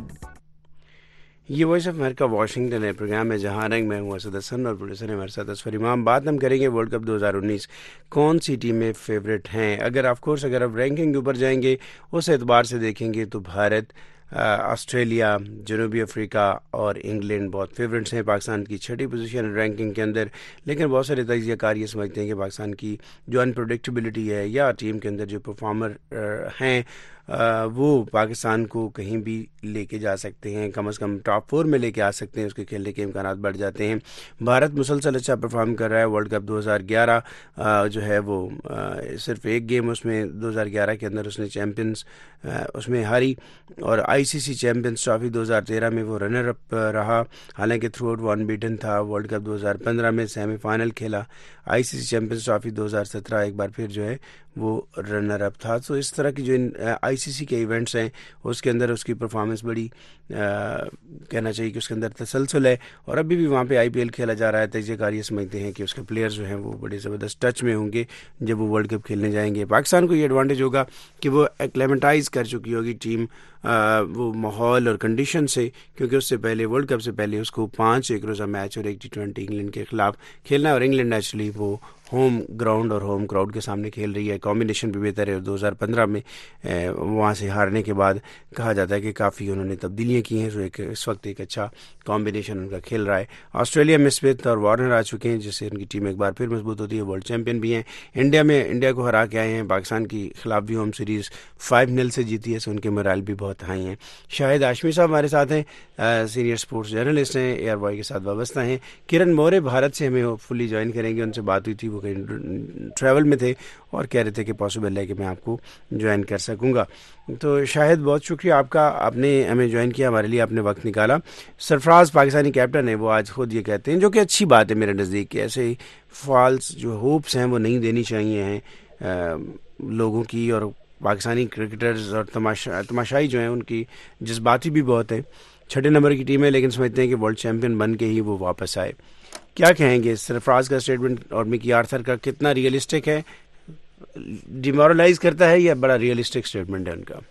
یہ وائس آف امریکہ واشنگٹن ہے، پروگرام ہے جہاں رنگ. میں ہوں اسد حسن اور پروڈیوسر ہیں ہمارے ساتھ اسفر امام. بات ہم کریں گے ورلڈ کپ دو ہزار انیس کون سی ٹیمیں فیوریٹ ہیں. اگر آف کورس اگر آپ رینکنگ کے اوپر جائیں گے اس اعتبار سے دیکھیں گے تو بھارت، آسٹریلیا، جنوبی افریقہ اور انگلینڈ بہت فیورٹس ہیں. پاکستان کی چھٹی پوزیشن رینکنگ کے اندر، لیکن بہت سارے تجزیہ کار یہ سمجھتے ہیں کہ پاکستان کی جو انپریڈکٹیبلٹی ہے یا ٹیم کے اندر جو پرفارمر ہیں وہ پاکستان کو کہیں بھی لے کے جا سکتے ہیں، کم از کم ٹاپ فور میں لے کے آ سکتے ہیں، اس کے کھیلنے کے امکانات بڑھ جاتے ہیں. بھارت مسلسل اچھا پرفارم کر رہا ہے. ورلڈ کپ دو ہزار گیارہ جو ہے وہ صرف ایک گیم اس میں دو ہزار گیارہ کے اندر اس نے چیمپئنز اس میں ہاری، اور آئی سی سی چیمپئنز ٹرافی دو ہزار تیرہ میں وہ رنر اپ رہا، حالانکہ تھرو آؤٹ ون بیٹن تھا. ورلڈ کپ دو ہزار پندرہ میں سیمی فائنل کھیلا. آئی سی سی چیمپئنز ٹرافی دو ہزار سترہ ایک بار پھر جو ہے وہ رنر اپ تھا. تو اس طرح کی جو آئی سی سی کے ایونٹس ہیں اس کے اندر اس کی پرفارمنس بڑی کہنا چاہیے کہ اس کے اندر تسلسل ہے، اور ابھی بھی وہاں پہ آئی پی ایل کھیلا جا رہا ہے. تجزیہ کار یہ سمجھتے ہیں کہ اس کے پلیئرز جو ہیں وہ بڑے زبردست ٹچ میں ہوں گے جب وہ ورلڈ کپ کھیلنے جائیں گے. پاکستان کو یہ ایڈوانٹیج ہوگا کہ وہ ایکلیمیٹائز کر چکی ہوگی ٹیم وہ ماحول اور کنڈیشن سے، کیونکہ اس سے پہلے ورلڈ کپ سے پہلے اس کو پانچ ایک روزہ میچ اور ایک ٹی ٹوینٹی انگلینڈ کے خلاف کھیلنا ہے، اور انگلینڈ ایکچولی وہ ہوم گراؤنڈ اور ہوم کراؤڈ کے سامنے کھیل رہی ہے. کمبینیشن بھی بہتر ہے، اور دو ہزار پندرہ میں وہاں سے ہارنے کے بعد کہا جاتا ہے کہ کافی انہوں نے تبدیلیاں کی ہیں، تو ایک اس وقت ایک اچھا کمبینیشن ان کا کھیل رہا ہے. آسٹریلیا میں اسمتھ اور وارنر آ چکے ہیں جس سے ان کی ٹیم ایک بار پھر مضبوط ہوتی ہے. ورلڈ چیمپئن بھی ہیں. انڈیا میں انڈیا کو ہرا کے آئے ہیں. پاکستان کی خلاف بھی ہوم سیریز فائیو نل سے جیتی ہے، سو ان کے مرائل بھی بہت ہائی ہیں. شاہد ہاشمی صاحب ہمارے ساتھ ہیں، سینئر اسپورٹس جرنلسٹ ہیں، اے آر وائی کے ساتھ وابستہ ہیں. کرن مورے بھارت سے ہمیں فلی جوائن کریں گے. ان سے بات ہوئی تھی، وہ کہیں ٹریول میں تھے اور کہہ رہے تھے کہ پاسبل ہے کہ میں آپ کو جوائن کر سکوں گا. تو شاہد بہت شکریہ آپ کا، آپ نے ہمیں جوائن کیا، ہمارے لیے آپ نے وقت نکالا. سرفراز پاکستانی کیپٹن ہے، وہ آج خود یہ کہتے ہیں، جو کہ اچھی بات ہے میرے نزدیک، کہ ایسے فالس جو ہوپس ہیں وہ نہیں دینی چاہیے ہیں لوگوں کی. اور پاکستانی کرکٹرز اور تماشا تماشائی جو ہیں ان کی جذباتی بھی بہت ہے. چھٹے نمبر کی ٹیم ہے لیکن سمجھتے ہیں کہ ورلڈ چیمپئن بن کے ہی وہ واپس آئے. کیا کہیں گے سرفراز کا اسٹیٹمنٹ اور مکی آرتھر کا، کتنا ریئلسٹک ہے؟ ڈیمورلائز کرتا ہے یا بڑا ریئلسٹک اسٹیٹمنٹ ہے ان کا؟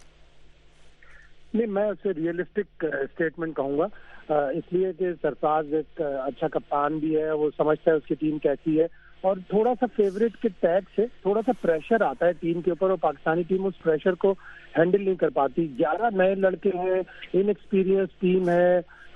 نہیں، میں اسے ریئلسٹک اسٹیٹمنٹ کہوں گا، اس لیے کہ سرفراز ایک اچھا کپتان بھی ہے، وہ سمجھتا ہے اس کی ٹیم کیسی ہے، اور تھوڑا سا فیوریٹ کے ٹیگ سے تھوڑا سا پریشر آتا ہے ٹیم کے اوپر، اور پاکستانی ٹیم اس پریشر کو ہینڈل نہیں کر پاتی. گیارہ نئے لڑکے ہیں، ان ایکسپیرینس ٹیم ہے،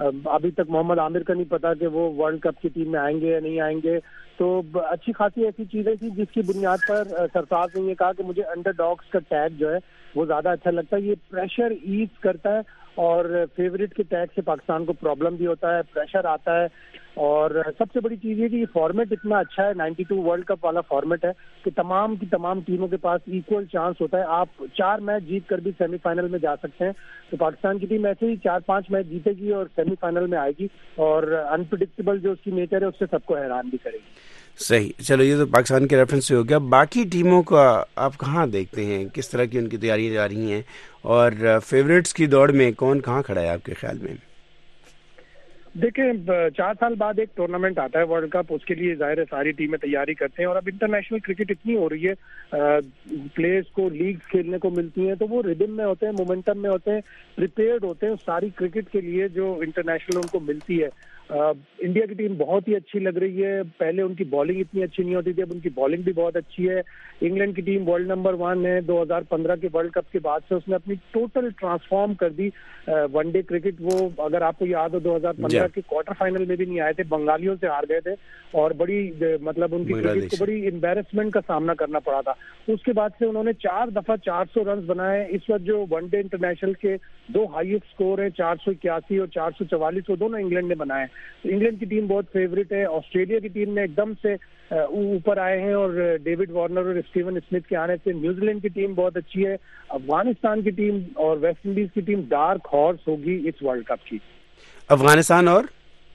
ابھی تک محمد عامر کا نہیں پتا کہ وہ ورلڈ کپ کی ٹیم میں آئیں گے یا نہیں آئیں گے. تو اچھی خاصی ایسی چیزیں تھیں جس کی بنیاد پر سرفراز نے یہ کہا کہ مجھے انڈر ڈاگس کا ٹیگ جو ہے وہ زیادہ اچھا لگتا ہے, یہ پریشر ایز کرتا ہے اور فیوریٹ کے ٹیگ سے پاکستان کو پرابلم بھی ہوتا ہے, پریشر آتا ہے. اور سب سے بڑی چیز یہ کہ یہ فارمیٹ اتنا اچھا ہے, نائنٹی ٹو ورلڈ کپ والا فارمیٹ ہے کہ تمام کی تمام ٹیموں کے پاس ایکول چانس ہوتا ہے. آپ چار میچ جیت کر بھی سیمی فائنل میں جا سکتے ہیں. تو پاکستان کی ٹیم ایسے ہی چار پانچ میچ جیتے گی اور سیمی فائنل میں آئے گی, اور انپریڈکٹیبل جو اس کی نیچر ہے اس سے سب کو حیران بھی کرے گی. صحیح, چلو یہ تو پاکستان کے ریفرنس سے ہو گیا. باقی ٹیموں کا آپ کہاں دیکھتے ہیں, کس طرح کی ان کی تیاریاں جا رہی ہیں, اور فیوریٹس کی دوڑ میں کون کہاں کھڑا ہے آپ کے خیال میں؟ دیکھیں, چار سال بعد ایک ٹورنامنٹ آتا ہے ورلڈ کپ, اس کے لیے ظاہر ہے ساری ٹیمیں تیاری کرتے ہیں. اور اب انٹرنیشنل کرکٹ اتنی ہو رہی ہے, پلیئرز کو لیگز کھیلنے کو ملتی ہیں تو وہ ریدم میں ہوتے ہیں, مومنٹم میں ہوتے ہیں, پریپیئرڈ ہوتے ہیں ساری کرکٹ کے لیے جو انٹرنیشنل ان کو ملتی ہے. انڈیا کی ٹیم بہت ہی اچھی لگ رہی ہے. پہلے ان کی بالنگ اتنی اچھی نہیں ہوتی تھی, اب ان کی بالنگ بھی بہت اچھی ہے. انگلینڈ کی ٹیم ورلڈ نمبر ون ہے, دو ہزار پندرہ کے ورلڈ کپ کے بعد سے اس نے اپنی ٹوٹل ٹرانسفارم کر دی ون ڈے کرکٹ. وہ اگر آپ کو یاد ہو دو ہزار پندرہ کے کوارٹر فائنل میں بھی نہیں آئے تھے, بنگالیوں سے ہار گئے تھے, اور بڑی مطلب ان کی کرکٹ کو بڑی امبیرسمنٹ کا سامنا کرنا پڑا تھا. اس کے بعد سے انہوں نے چار دفعہ چار سو رنز بنائے. اس وقت جو ون ڈے انٹرنیشنل کے دو ہائیسٹ اسکور ہیں, چار سو اکیاسی اور چار سو چوالیس, وہ دونوں انگلینڈ نے بنائے. انگلینڈ کی ٹیم بہت فیوریٹ ہے. آسٹریلیا کی ٹیم نے ایک دم سے اوپر آئے ہیں, اور ڈیوڈ وارنر اور اسٹیون اسمتھ کے آنے سے. نیوزی لینڈ کی ٹیم بہت اچھی ہے. افغانستان کی ٹیم اور ویسٹ انڈیز کی ٹیم ڈارک ہارس ہوگی اس ورلڈ کپ کی. افغانستان اور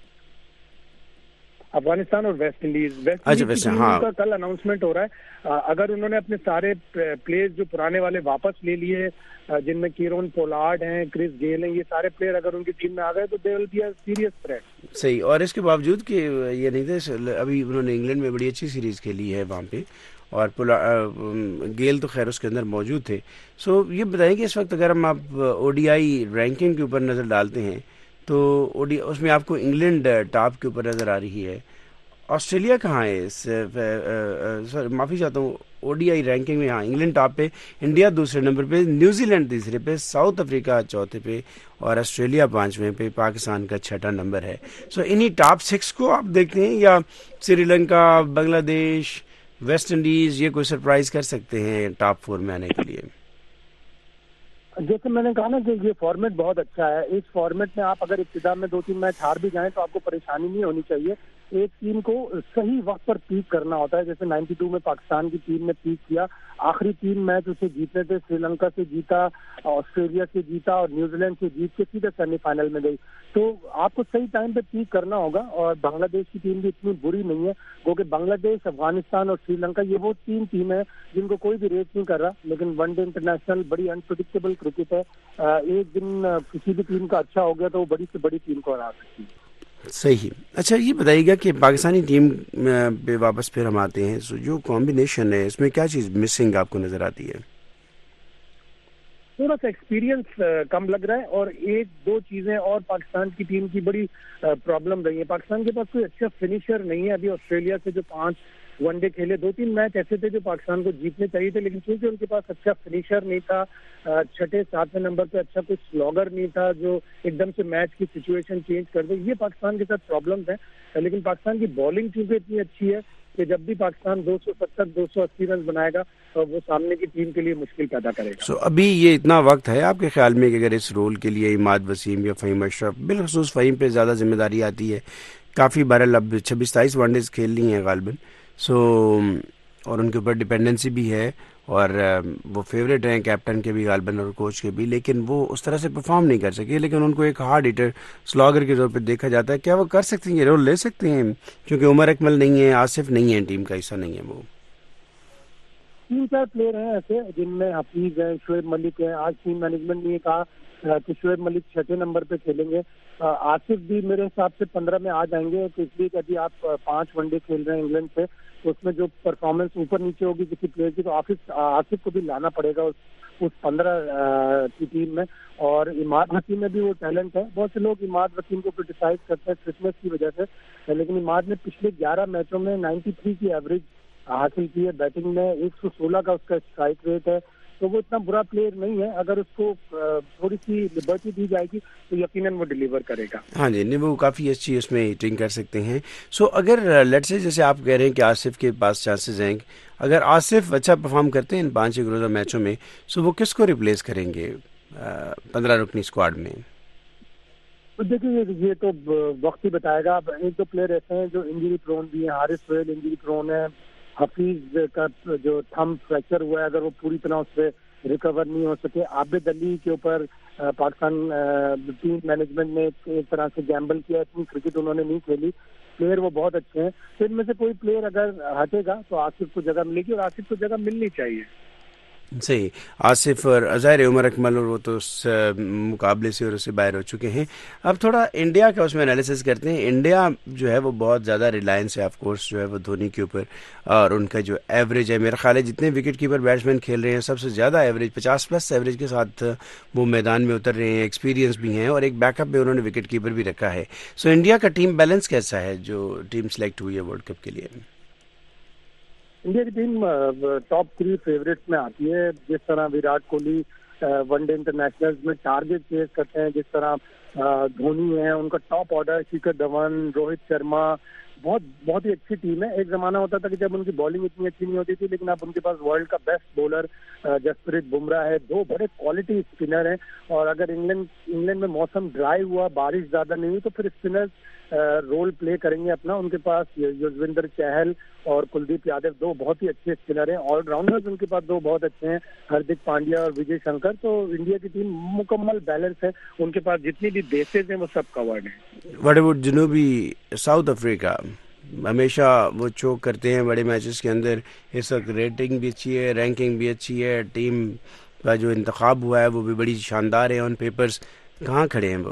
افغانستان اور ویسٹ انڈیز ویسٹ انڈیز کی ٹیم کا کل اناؤنسمنٹ ہو رہا ہے. اگر انہوں نے اپنے سارے پلیئرز جو پرانے والے واپس لے لیے, جن میں کیرون پولارڈ ہیں, کرس گیل ہیں, یہ سارے پلیئر اگر ان کی ٹیم میں آ گئے تو they will be a serious threat. صحیح, اور اس کے باوجود کہ یہ نہیں تھے, ابھی انہوں نے انگلینڈ میں بڑی اچھی سیریز کھیلی ہے وہاں پہ, اور گیل تو خیر اس کے اندر موجود تھے. سو یہ بتائیں کہ اس وقت اگر ہم آپ او ڈی آئی رینکنگ کے اوپر نظر ڈالتے ہیں تو او ڈی اس میں آپ کو انگلینڈ ٹاپ کے اوپر نظر آ رہی ہے, آسٹریلیا کہاں ہے؟ سر معافی چاہتا ہوں, او ڈی آئی رینکنگ میں ہاں انگلینڈ ٹاپ پہ, انڈیا دوسرے نمبر پہ, نیوزی لینڈ تیسرے پہ, ساؤتھ افریقہ چوتھے پہ, اور آسٹریلیا پانچویں پہ, پاکستان کا چھٹا نمبر ہے. سو انہی ٹاپ سکس کو آپ دیکھتے ہیں, یا سری لنکا, بنگلہ دیش, ویسٹ انڈیز یہ کوئی سرپرائز کر سکتے ہیں ٹاپ فور میں آنے کے لیے؟ جیسے میں نے کہا نا کہ یہ فارمیٹ بہت اچھا ہے. اس فارمیٹ میں آپ اگر ابتدا میں دو تین میچ ہار بھی جائیں تو آپ کو پریشانی نہیں ہونی چاہیے. ایک ٹیم کو صحیح وقت پر پیک کرنا ہوتا ہے. جیسے نائنٹی ٹو میں پاکستان کی ٹیم نے پیک کیا, آخری تین میچ اسے جیتنے تھے. سری لنکا سے جیتا, آسٹریلیا سے جیتا, اور نیوزی لینڈ سے جیت کے سیدھے سیمی فائنل میں گئی. تو آپ کو صحیح ٹائم پہ پیک کرنا ہوگا. اور بنگلہ دیش کی ٹیم بھی اتنی بری نہیں ہے, کیونکہ بنگلہ دیش, افغانستان اور سری لنکا یہ وہ تین ٹیمیں ہیں جن کو کوئی بھی ریٹ نہیں کر رہا. لیکن ون ڈے انٹرنیشنل بڑی انپریڈکٹیبل کرکٹ ہے. ایک دن کسی بھی ٹیم کا اچھا ہو گیا تو وہ بڑی سے بڑی ٹیم کو ہرا سکتی ہے. صحیح. اچھا یہ بتائیے گا کہ پاکستانی ٹیم پہ واپس پھر ہم آتے ہیں, سو جو کمبینیشن ہے اس میں کیا چیز مسنگ آپ کو نظر آتی ہے؟ تھوڑا سا ایکسپیرینس کم لگ رہا ہے, اور ایک دو چیزیں اور پاکستان کی ٹیم کی بڑی پرابلم رہی ہے. پاکستان کے پاس کوئی اچھا فنیشر نہیں ہے. ابھی آسٹریلیا سے جو پانچ ون ڈے کھیلے, دو تین میچ ایسے تھے جو پاکستان کو جیتنے چاہیے تھے, لیکن کیونکہ ان کے پاس اچھا فنیشر نہیں تھا, چھٹے ساتویں نمبر پہ اچھا کوئی سلاگر نہیں تھا جو ایک دم سے میچ کی سچویشن چینج کر دے, یہ پاکستان کے ساتھ پرابلمز ہیں. لیکن پاکستان کی بالنگ چونکہ اتنی اچھی ہے کہ جب بھی پاکستان دو سو ستر دو سو اسی رن بنائے گا تو وہ سامنے کی ٹیم کے لیے مشکل پیدا کرے گا. سو so, ابھی یہ اتنا وقت ہے آپ کے خیال میں کہ اگر اس رول کے لیے عماد وسیم یا فہیم اشرف, بالخصوص فہیم پہ زیادہ ذمہ داری آتی ہے, کافی بہرحال اب چھبیس ستائیس ون ڈیز کھیل لی ہیں غالباً, سو اور ان کے اوپر ڈپینڈنسی بھی ہے, اور وہ فیوریٹ ہیں کیپٹن کے بھی غالباً اور کوچ کے بھی, لیکن وہ اس طرح سے پرفارم نہیں کر سکے. لیکن ان کو ایک ہارڈ ہیٹر سلاگر کے طور پہ دیکھا جاتا ہے. کیا وہ کر سکتے ہیں, یہ رول لے سکتے ہیں؟ کیونکہ عمر اکمل نہیں ہے, آصف نہیں ہے, ٹیم کا حصہ نہیں ہے. وہ تین چار پلیئر ہیں ایسے جن میں حفیظ ہیں, شعیب ملک ہیں. آج ٹیم مینجمنٹ نے یہ کہا کہ شعیب ملک چھٹے نمبر پہ کھیلیں گے. آصف بھی میرے حساب سے پندرہ میں آ جائیں گے, تو اس لیے کہ ابھی آپ پانچ ون ڈے کھیل رہے ہیں انگلینڈ سے, تو اس میں جو پرفارمنس اوپر نیچے ہوگی کسی پلیئر کی, تو آصف آصف کو بھی لانا پڑے گا اس اس پندرہ کی ٹیم میں. اور عماد وسیم میں بھی وہ ٹیلنٹ ہے. بہت سے لوگ عماد وسیم کو کرٹیسائز کرتے ہیں فٹنس کی وجہ سے, لیکن عماد نے پچھلے گیارہ میچوں میں نائنٹی تھری کی ایوریج حاصل کی ہے. بیٹنگ میں ایک سو سولہ کا اس کا اسٹرائک ریٹ ہے, تو وہ اتنا برا پلیئر نہیں ہے. اگر اس کو تھوڑی سی لبرٹی دی جائے گی تو یقیناً وہ ڈلیور کرے گا. ہاں جی, نہیں وہ کافی اچھی اس میں ہیٹنگ کر سکتے ہیں. سو so, اگر لیٹ سے جیسے آپ کہہ رہے ہیں کہ آصف کے پاس چانسز ہیں, اگر آصف اچھا پرفارم کرتے ہیں ان پانچ ایک روزہ میچوں میں, سو وہ کس کو ریپلیس کریں گے پندرہ رکنی اسکواڈ میں؟ دیکھیے یہ تو وقت ہی بتائے گا. ایک دو پلیئر ایسے ہیں جو انجری پرون بھی ہیں. حارث سہیل انجری پرون ہے. حفیظ کا جو تھم فریکچر ہوا ہے, اگر وہ پوری طرح اس سے ریکور نہیں ہو سکے. عابد علی کے اوپر پاکستان ٹیم مینجمنٹ نے ایک طرح سے گیمبل کیا, اتنی کرکٹ انہوں نے نہیں کھیلی. پلیئر وہ بہت اچھے ہیں. تو ان میں سے کوئی پلیئر اگر ہٹے گا تو آصف کو جگہ ملے گی, اور آصف کو جگہ ملنی چاہیے. صحیح. آصف اور ظاہر عمر اکمل اور وہ تو اس مقابلے سے اور اس سے باہر ہو چکے ہیں. اب تھوڑا انڈیا کا اس میں انالیسس کرتے ہیں. انڈیا جو ہے وہ بہت زیادہ ریلائنس ہے آف کورس جو ہے وہ دھونی کے اوپر, اور ان کا جو ایوریج ہے, میرا خیال ہے جتنے وکٹ کیپر بیٹسمین کھیل رہے ہیں سب سے زیادہ ایوریج پچاس پلس ایوریج کے ساتھ وہ میدان میں اتر رہے ہیں. ایکسپیرینس بھی ہیں اور ایک بیک اپ میں انہوں نے وکٹ کیپر بھی رکھا ہے. سو انڈیا کا ٹیم بیلنس کیسا ہے جو ٹیم سلیکٹ ہوئی ہے ورلڈ کپ کے لیے؟ انڈیا کی ٹیم ٹاپ تھری فیوریٹس میں آتی ہے. جس طرح Virat Kohli one day international میں ٹارگیٹ چیز کرتے ہیں, جس طرح دھونی ہے, ان کا ٹاپ آرڈر شیکھر دھون, روہت شرما, بہت بہت ہی اچھی ٹیم ہے. ایک زمانہ ہوتا تھا کہ جب ان کی بالنگ اتنی اچھی نہیں ہوتی تھی, لیکن اب ان کے پاس ورلڈ کا بیسٹ بولر جسپریت بمراہ ہے, دو بڑے کوالٹی اسپنر ہیں. اور اگر انگلینڈ انگلینڈ میں موسم ڈرائی ہوا, بارش زیادہ نہیں ہوئی, تو پھر اسپنر رول پلے کریں گے اپنا. ان کے پاس یزویندر چہل اور کلدیپ یادو دو بہت ہی اچھے اسپنر ہیں. آل راؤنڈرز ان کے پاس دو بہت اچھے ہیں, ہردک پانڈیا اور وجے شنکر. تو انڈیا کی ٹیم مکمل بیلنس ہے. ان کے پاس جتنی بھی بیسز ہیں وہ سب کورڈ ہیں. واٹ اباؤٹ جنوبی ساؤتھ افریقہ؟ ہمیشہ وہ چوک کرتے ہیں بڑے میچز کے اندر. اس وقت ریٹنگ بھی اچھی ہے, رینکنگ بھی اچھی ہے, ٹیم کا جو انتخاب ہوا ہے وہ بھی بڑی شاندار ہے آن پیپرز. کہاں کھڑے ہیں وہ؟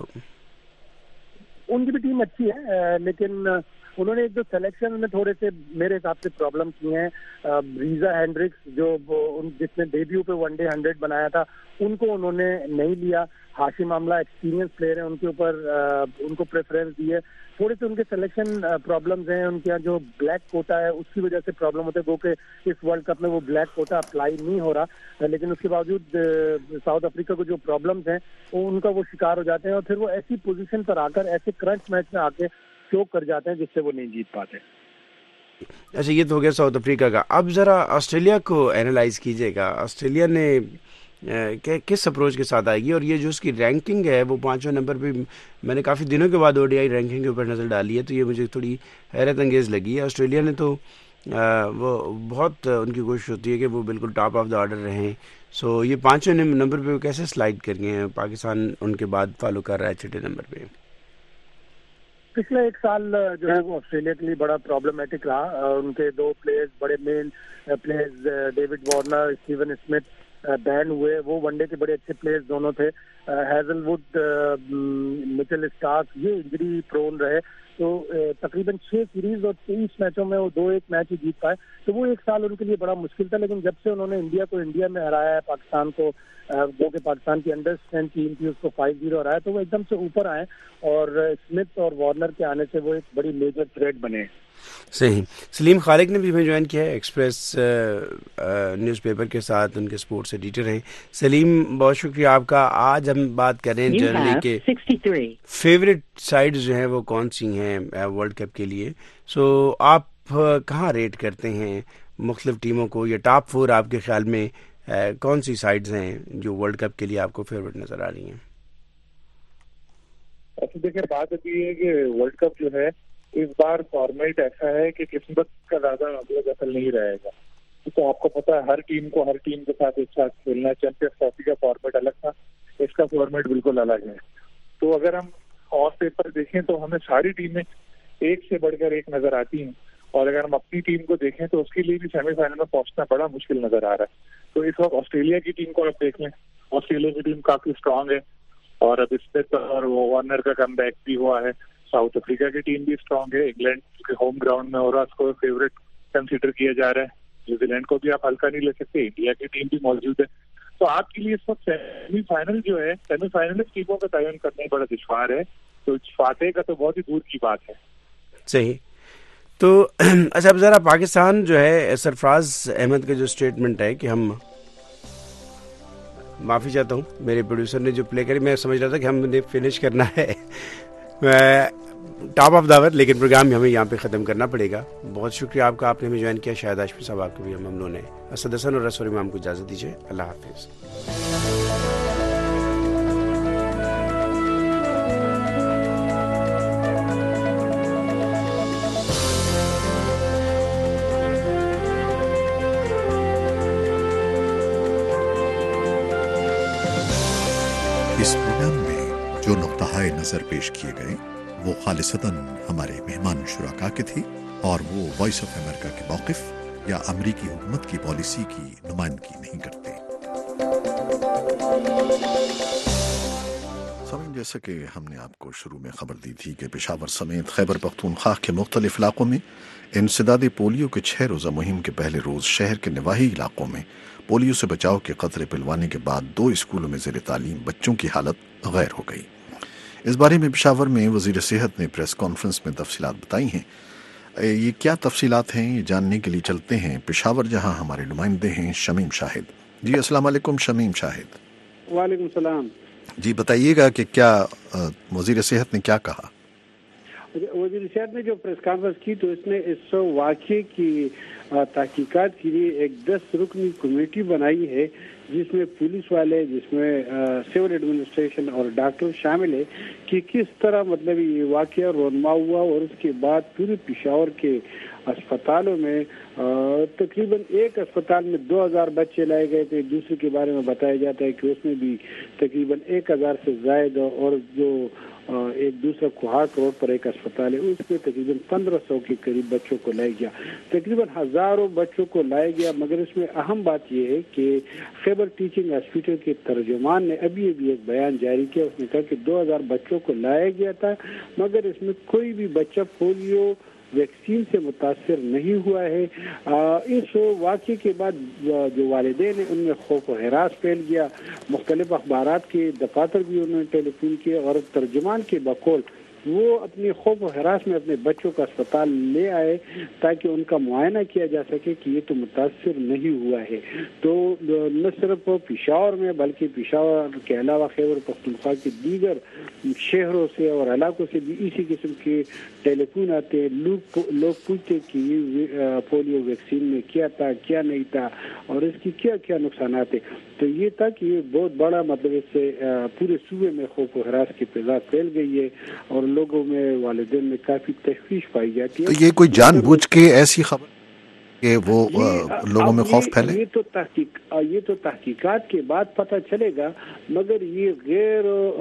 ان کی بھی ٹیم اچھی ہے, لیکن انہوں نے ایک دو سلیکشن میں تھوڑے سے میرے حساب سے پرابلم کیے ہیں. ریزا ہینڈرکس جو جس نے ڈیبیو پہ ون ڈے ہنڈریڈ بنایا تھا, ان کو انہوں نے نہیں لیا. ہاشم آملہ ایکسپیرینس پلیئر ہیں, ان کے اوپر ان کو پریفرنس دی ہے. تھوڑے سے ان کے سلیکشن پرابلمز ہیں. ان کے یہاں جو بلیک کوٹا ہے اس کی وجہ سے پرابلم ہوتا ہے, وہ کہ اس ورلڈ کپ میں وہ بلیک کوٹا اپلائی نہیں ہو رہا. لیکن اس کے باوجود ساؤتھ افریقہ کو جو پرابلمز ہیں وہ ان کا وہ شکار ہو جاتے ہیں, اور پھر وہ ایسی پوزیشن پر آ کر ایسے کرنٹ میچ میں آ کے چوک کر جاتے ہیں جس سے وہ نہیں جیت پاتے. اچھا, یہ تو ہو گیا ساؤتھ افریقہ کا. اب ذرا آسٹریلیا کو اینالائز کیجیے گا. آسٹریلیا نے کس اپروچ کے ساتھ آئے گی, اور یہ جو اس کی رینکنگ ہے وہ پانچویں نمبر پہ, میں نے کافی دنوں کے بعد او ڈی آئی رینکنگ کے اوپر نظر ڈالی ہے, تو یہ مجھے تھوڑی حیرت انگیز لگی ہے. آسٹریلیا نے تو وہ بہت ان کی کوشش ہوتی ہے کہ وہ بالکل ٹاپ آف دا آرڈر رہیں. سو یہ پانچویں نمبر پہ وہ کیسے سلائڈ کر گئے ہیں؟ پاکستان ان کے بعد فالو کر رہا ہے چھٹے نمبر پہ. پچھلے ایک سال جو ہے وہ آسٹریلیا کے لیے بڑا پرابلمٹک رہا. ان کے دو پلیئرز, بڑے main players David Warner, Steven Smith ban ہوئے. وہ ون ڈے کے بڑے اچھے پلیئرز دونوں تھے. ہیزل ووڈ, مچل اسٹارک یہ انجری پرون رہے. تو تقریباً چھ سیریز اور تیئیس میچوں میں وہ دو ایک میچ ہی جیت پائے. تو وہ ایک سال ان کے لیے بڑا مشکل تھا. لیکن جب سے انہوں نے انڈیا کو انڈیا میں ہرایا ہے, پاکستان کو جو کہ پاکستان کی انڈر اسٹین ٹیم تھی اس کو فائیو زیرو ہرایا, تو وہ ایک دم سے اوپر آئے, اور اسمتھ اور وارنر کے آنے سے وہ ایک بڑی میجر تھریٹ بنے. صحیح. سلیم خالق نے بھی ہمیں جوائن کیا ہے ایکسپریس نیوز پیپر کے ساتھ, ان کے اسپورٹس ایڈیٹر ہیں. سلیم, بہت شکریہ آپ کا. آج ہم بات کر رہے ہیں جنرلی کے فیوریٹ سائڈز جو ہیں وہ کون سی ہیں ورلڈ کپ کے لیے. سو آپ کہاں ریٹ کرتے ہیں مختلف ٹیموں کو, یا ٹاپ فور آپ کے خیال میں کون سی سائڈز ہیں جو ورلڈ کپ کے لیے آپ کو فیوریٹ نظر آ رہی ہیں؟ اچھا دیکھیں, بات ابھی ہے کہ ورلڈ کپ جو ہے اس بار فارمیٹ ایسا ہے کہ قسمت کا زیادہ مطلب اصل نہیں رہے گا. تو آپ کو پتا ہے ہر ٹیم کو ہر ٹیم کے ساتھ ایک ساتھ کھیلنا ہے. چیمپئنز ٹرافی کا فارمیٹ الگ تھا, اس کا فارمیٹ بالکل الگ ہے. تو اگر ہم آن پیپر دیکھیں تو ہمیں ساری ٹیمیں ایک سے بڑھ کر ایک نظر آتی ہیں, اور اگر ہم اپنی ٹیم کو دیکھیں تو اس کے لیے بھی سیمی فائنل میں پہنچنا بڑا مشکل نظر آ رہا ہے. تو اس وقت آسٹریلیا کی ٹیم کو آپ دیکھ لیں, آسٹریلیا کی ٹیم کافی اسٹرانگ ہے, اور اب اسمتھ اور وارنر کا کم بیک بھی ہوا ہے. ساؤتھ افریقہ کی ٹیم بھی اسٹرانگ ہے. انگلینڈ کے ہوم گراؤنڈ میں اور اس کو فیوریٹ کنسیڈر کیا جا رہا ہے. نیوزی لینڈ کو بھی آپ ہلکا نہیں لے سکتے. انڈیا کی ٹیم بھی موجود ہے. تو آپ کے لیے اس وقت سیمی فائنل جو ہے, سیمی فائنل ٹیموں کا تعین کرنا بڑا دشوار ہے. تو فاتح کا تو بہت ہی دور کی بات ہے. صحیح. تو اچھا, اب ذرا پاکستان جو ہے, سرفراز احمد کا جو اسٹیٹمنٹ ہے کہ ہم معافی چاہتا ہوں, میرے پروڈیوسر نے جو پلے کری میں سمجھ رہا تھا کہ ہم نے فنش کرنا ہے ٹاپ آف دعوت, لیکن پروگرام ہمیں یہاں پہ ختم کرنا پڑے گا. بہت شکریہ آپ کا, آپ نے ہمیں جوائن کیا. شاہد ہاشمی صاحب آپ کو بھی ہم ممنون ہیں. اسد حسن اور اسفر امام کو اجازت دیجیے. اللہ حافظ. اس پروگرام میں جو نقطۂ نظر پیش کیے گئے وہ خالصتاً ہمارے مہمان شرکا کے تھے اور وہ وائس آف امریکہ کے موقف یا امریکی حکومت کی پالیسی کی نمائندگی نہیں کرتے. سامعین, جیسا کہ ہم نے آپ کو شروع میں خبر دی تھی کہ پشاور سمیت خیبر پختونخوا کے مختلف علاقوں میں انسداد پولیو کے چھ روزہ مہم کے پہلے روز شہر کے نواحی علاقوں میں پولیو سے بچاؤ کے قطرے پلوانے کے بعد دو اسکولوں میں زیر تعلیم بچوں کی حالت غیر ہو گئی. اس بارے میں پشاور میں وزیر صحت نے پریس کانفرنس میں تفصیلات بتائی ہیں. یہ کیا تفصیلات ہیں یہ جاننے کے لیے چلتے ہیں پشاور, جہاں ہمارے نمائندے ہیں شمیم شاہد. جی السلام علیکم شمیم شاہد. وعلیکم السلام. جی بتائیے گا کہ کیا وزیر صحت نے کیا کہا؟ وزیر صحت نے جو پریس کانفرنس کی تو اس نے اس واقعے کی تحقیقات کے لیے ایک دس رکنی کمیٹی بنائی ہے جس میں پولیس والے, جس میں سول ایڈمنسٹریشن اور ڈاکٹر شامل ہے کہ کس طرح مطلب یہ واقعہ رونما ہوا. اور اس کے بعد پورے پشاور کے اسپتالوں میں تقریباً ایک اسپتال میں دو ہزار بچے لائے گئے تھے. دوسرے کے بارے میں بتایا جاتا ہے کہ اس میں بھی تقریباً ایک ہزار سے زائد, اور جو ایک دوسرا کوہاٹ روڈ پر ایک اسپتال ہے اس میں تقریباً پندرہ سو کے قریب بچوں کو لایا گیا. تقریباً ہزاروں بچوں کو لایا گیا. مگر اس میں اہم بات یہ ہے کہ خیبر ٹیچنگ ہاسپٹل کے ترجمان نے ابھی ابھی ایک بیان جاری کیا. اس نے کہا کہ دو ہزار بچوں کو لایا گیا تھا مگر اس میں کوئی بھی بچہ پولیو ویکسین سے متاثر نہیں ہوا ہے. اس واقعے کے بعد جو والدین ہیں ان میں خوف و ہراس پھیل گیا. مختلف اخبارات کے دفاتر بھی انہوں نے ٹیلی فون کیے اور ترجمان کے بقول وہ اپنی خوف و ہراس میں اپنے بچوں کا اسپتال لے آئے تاکہ ان کا معائنہ کیا جا سکے کہ یہ تو متاثر نہیں ہوا ہے. تو نہ صرف پشاور میں بلکہ پشاور کے علاوہ خیبر پختونخوا کے دیگر شہروں سے اور علاقوں سے بھی اسی قسم کے ٹیلی فون آتے ہیں. لوگ لوگ پوچھتے کہ یہ پولیو ویکسین میں کیا تھا کیا نہیں تھا اور اس کی کیا کیا نقصانات ہیں. تو یہ تھا کہ یہ بہت بڑا مطلب اس سے پورے صوبے میں خوف و ہراس کی فضا پھیل گئی ہے اور لوگوں میں والدین میں کافی تشویش پائی جاتی ہے. تو یہ کوئی جان بوجھ کے ایسی خبر کہ وہ لوگوں میں خوف پھیلے؟ یہ تو تحقیق یہ تو تحقیقات کے بعد پتہ چلے گا, مگر یہ غیر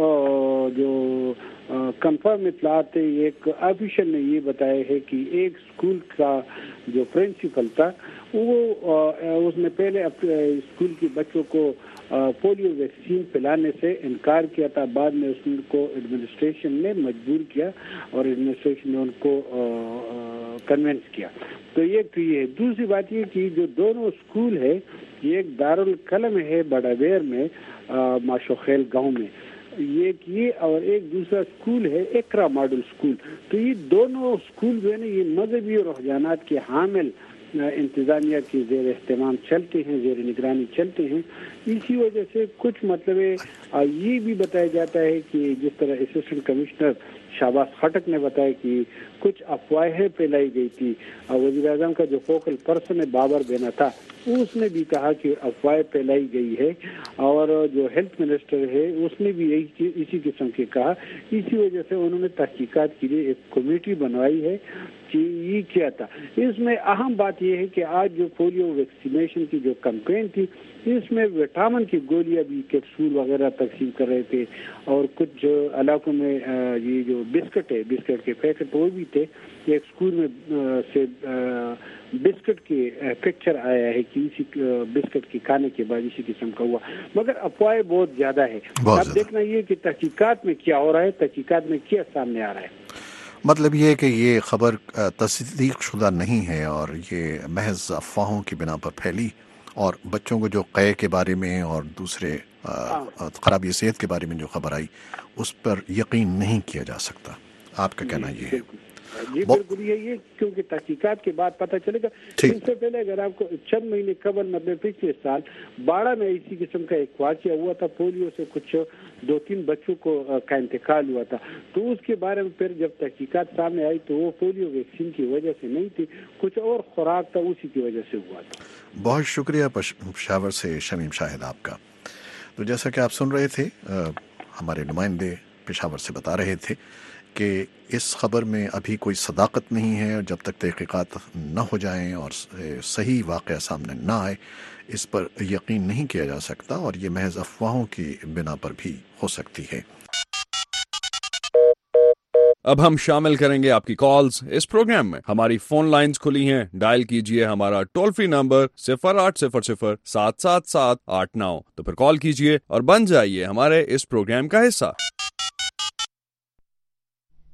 جو کنفرم اطلاعات ہے. ایک آفیشل نے یہ بتایا ہے کہ ایک اسکول کا جو پرنسپل تھا وہ اس نے پہلے اسکول کے بچوں کو پولیو ویکسین پلانے سے انکار کیا تھا. بعد میں اس کو ایڈمنسٹریشن نے مجبور کیا اور ایڈمنسٹریشن نے ان کو کنونس کیا. تو ایک تو یہ ہے. دوسری بات یہ کہ جو دونوں اسکول ہے یہ ایک دارالقلم ہے بڑا بیر میں ماشوخیل گاؤں میں, ایک یہ اور ایک دوسرا اسکول ہے اقرا ماڈل اسکول. تو یہ دونوں اسکول جو ہے نا یہ مذہبی رجحانات کے حامل انتظامیہ کے زیر اہتمام چلتے ہیں, زیر نگرانی چلتے ہیں. اسی وجہ سے کچھ مطلب یہ بھی بتایا جاتا ہے کہ جس طرح اسسٹنٹ کمشنر شہباز خٹک نے بتایا کہ کچھ افواہیں پھیلائی گئی تھی. وزیر اعظم کا جو فوکل پرسن ہے بابر بینا تھا اس نے بھی کہا کہ افواہیں پھیلائی گئی ہے, اور جو ہیلتھ منسٹر ہے اس نے بھی یہی اسی قسم کے کہا. اسی وجہ سے انہوں نے تحقیقات کے لیے ایک کمیٹی بنوائی ہے کہ یہ کیا تھا. اس میں اہم بات یہ ہے کہ آج جو پولیو ویکسینیشن کی جو کمپین تھی اس میں وٹامن کی گولیاں بھی کیپسول وغیرہ تقسیم کر رہے تھے, اور کچھ جو علاقوں میں یہ جو بسکٹ ہے بسکٹ کے پیکٹ وہ بھی تھے. ایک اسکول میں سے بسکٹ کے پکچر آیا ہے کہ اسی بسکٹ کے کھانے کے بعد اسی قسم کا ہوا, مگر افواہیں بہت زیادہ ہے. اب دیکھنا یہ کہ تحقیقات میں کیا ہو رہا ہے, تحقیقات میں کیا سامنے آ رہا ہے. مطلب یہ ہے کہ یہ خبر تصدیق شدہ نہیں ہے اور یہ محض افواہوں کی بنا پر پھیلی, اور بچوں کو جو قے کے بارے میں اور دوسرے خرابی صحت کے بارے میں جو خبر آئی اس پر یقین نہیں کیا جا سکتا. آپ کا کہنا یہ ہے. جی بالکل یہی ہے، کیونکہ تحقیقات کے بعد پتہ چلے گا. اس سے پہلے اگر آپ کو چند مہینے قبل مطلب پچھلے سال باڑہ میں اسی قسم کا ایک واقعہ ہوا تھا، پولیو سے کچھ دو تین بچوں کو کا انتقال ہوا تھا. تو اس کے بارے میں پھر جب تحقیقات سامنے آئی تو وہ پولیو ویکسین کی وجہ سے نہیں تھی، کچھ اور خوراک تھا اسی کی وجہ سے ہوا تھا. بہت شکریہ پشاور سے شمیم شاہد آپ کا. تو جیسا کہ آپ سن رہے تھے، ہمارے نمائندے پشاور سے بتا رہے تھے کہ اس خبر میں ابھی کوئی صداقت نہیں ہے، اور جب تک تحقیقات نہ ہو جائیں اور صحیح واقعہ سامنے نہ آئے اس پر یقین نہیں کیا جا سکتا، اور یہ محض افواہوں کی بنا پر بھی ہو سکتی ہے. اب ہم شامل کریں گے آپ کی کالز اس پروگرام میں. ہماری فون لائنز کھلی ہیں، ڈائل کیجئے ہمارا ٹول فری نمبر صفر آٹھ صفر صفر سات سات سات آٹھ نو. تو پھر کال کیجئے اور بن جائیے ہمارے اس پروگرام کا حصہ.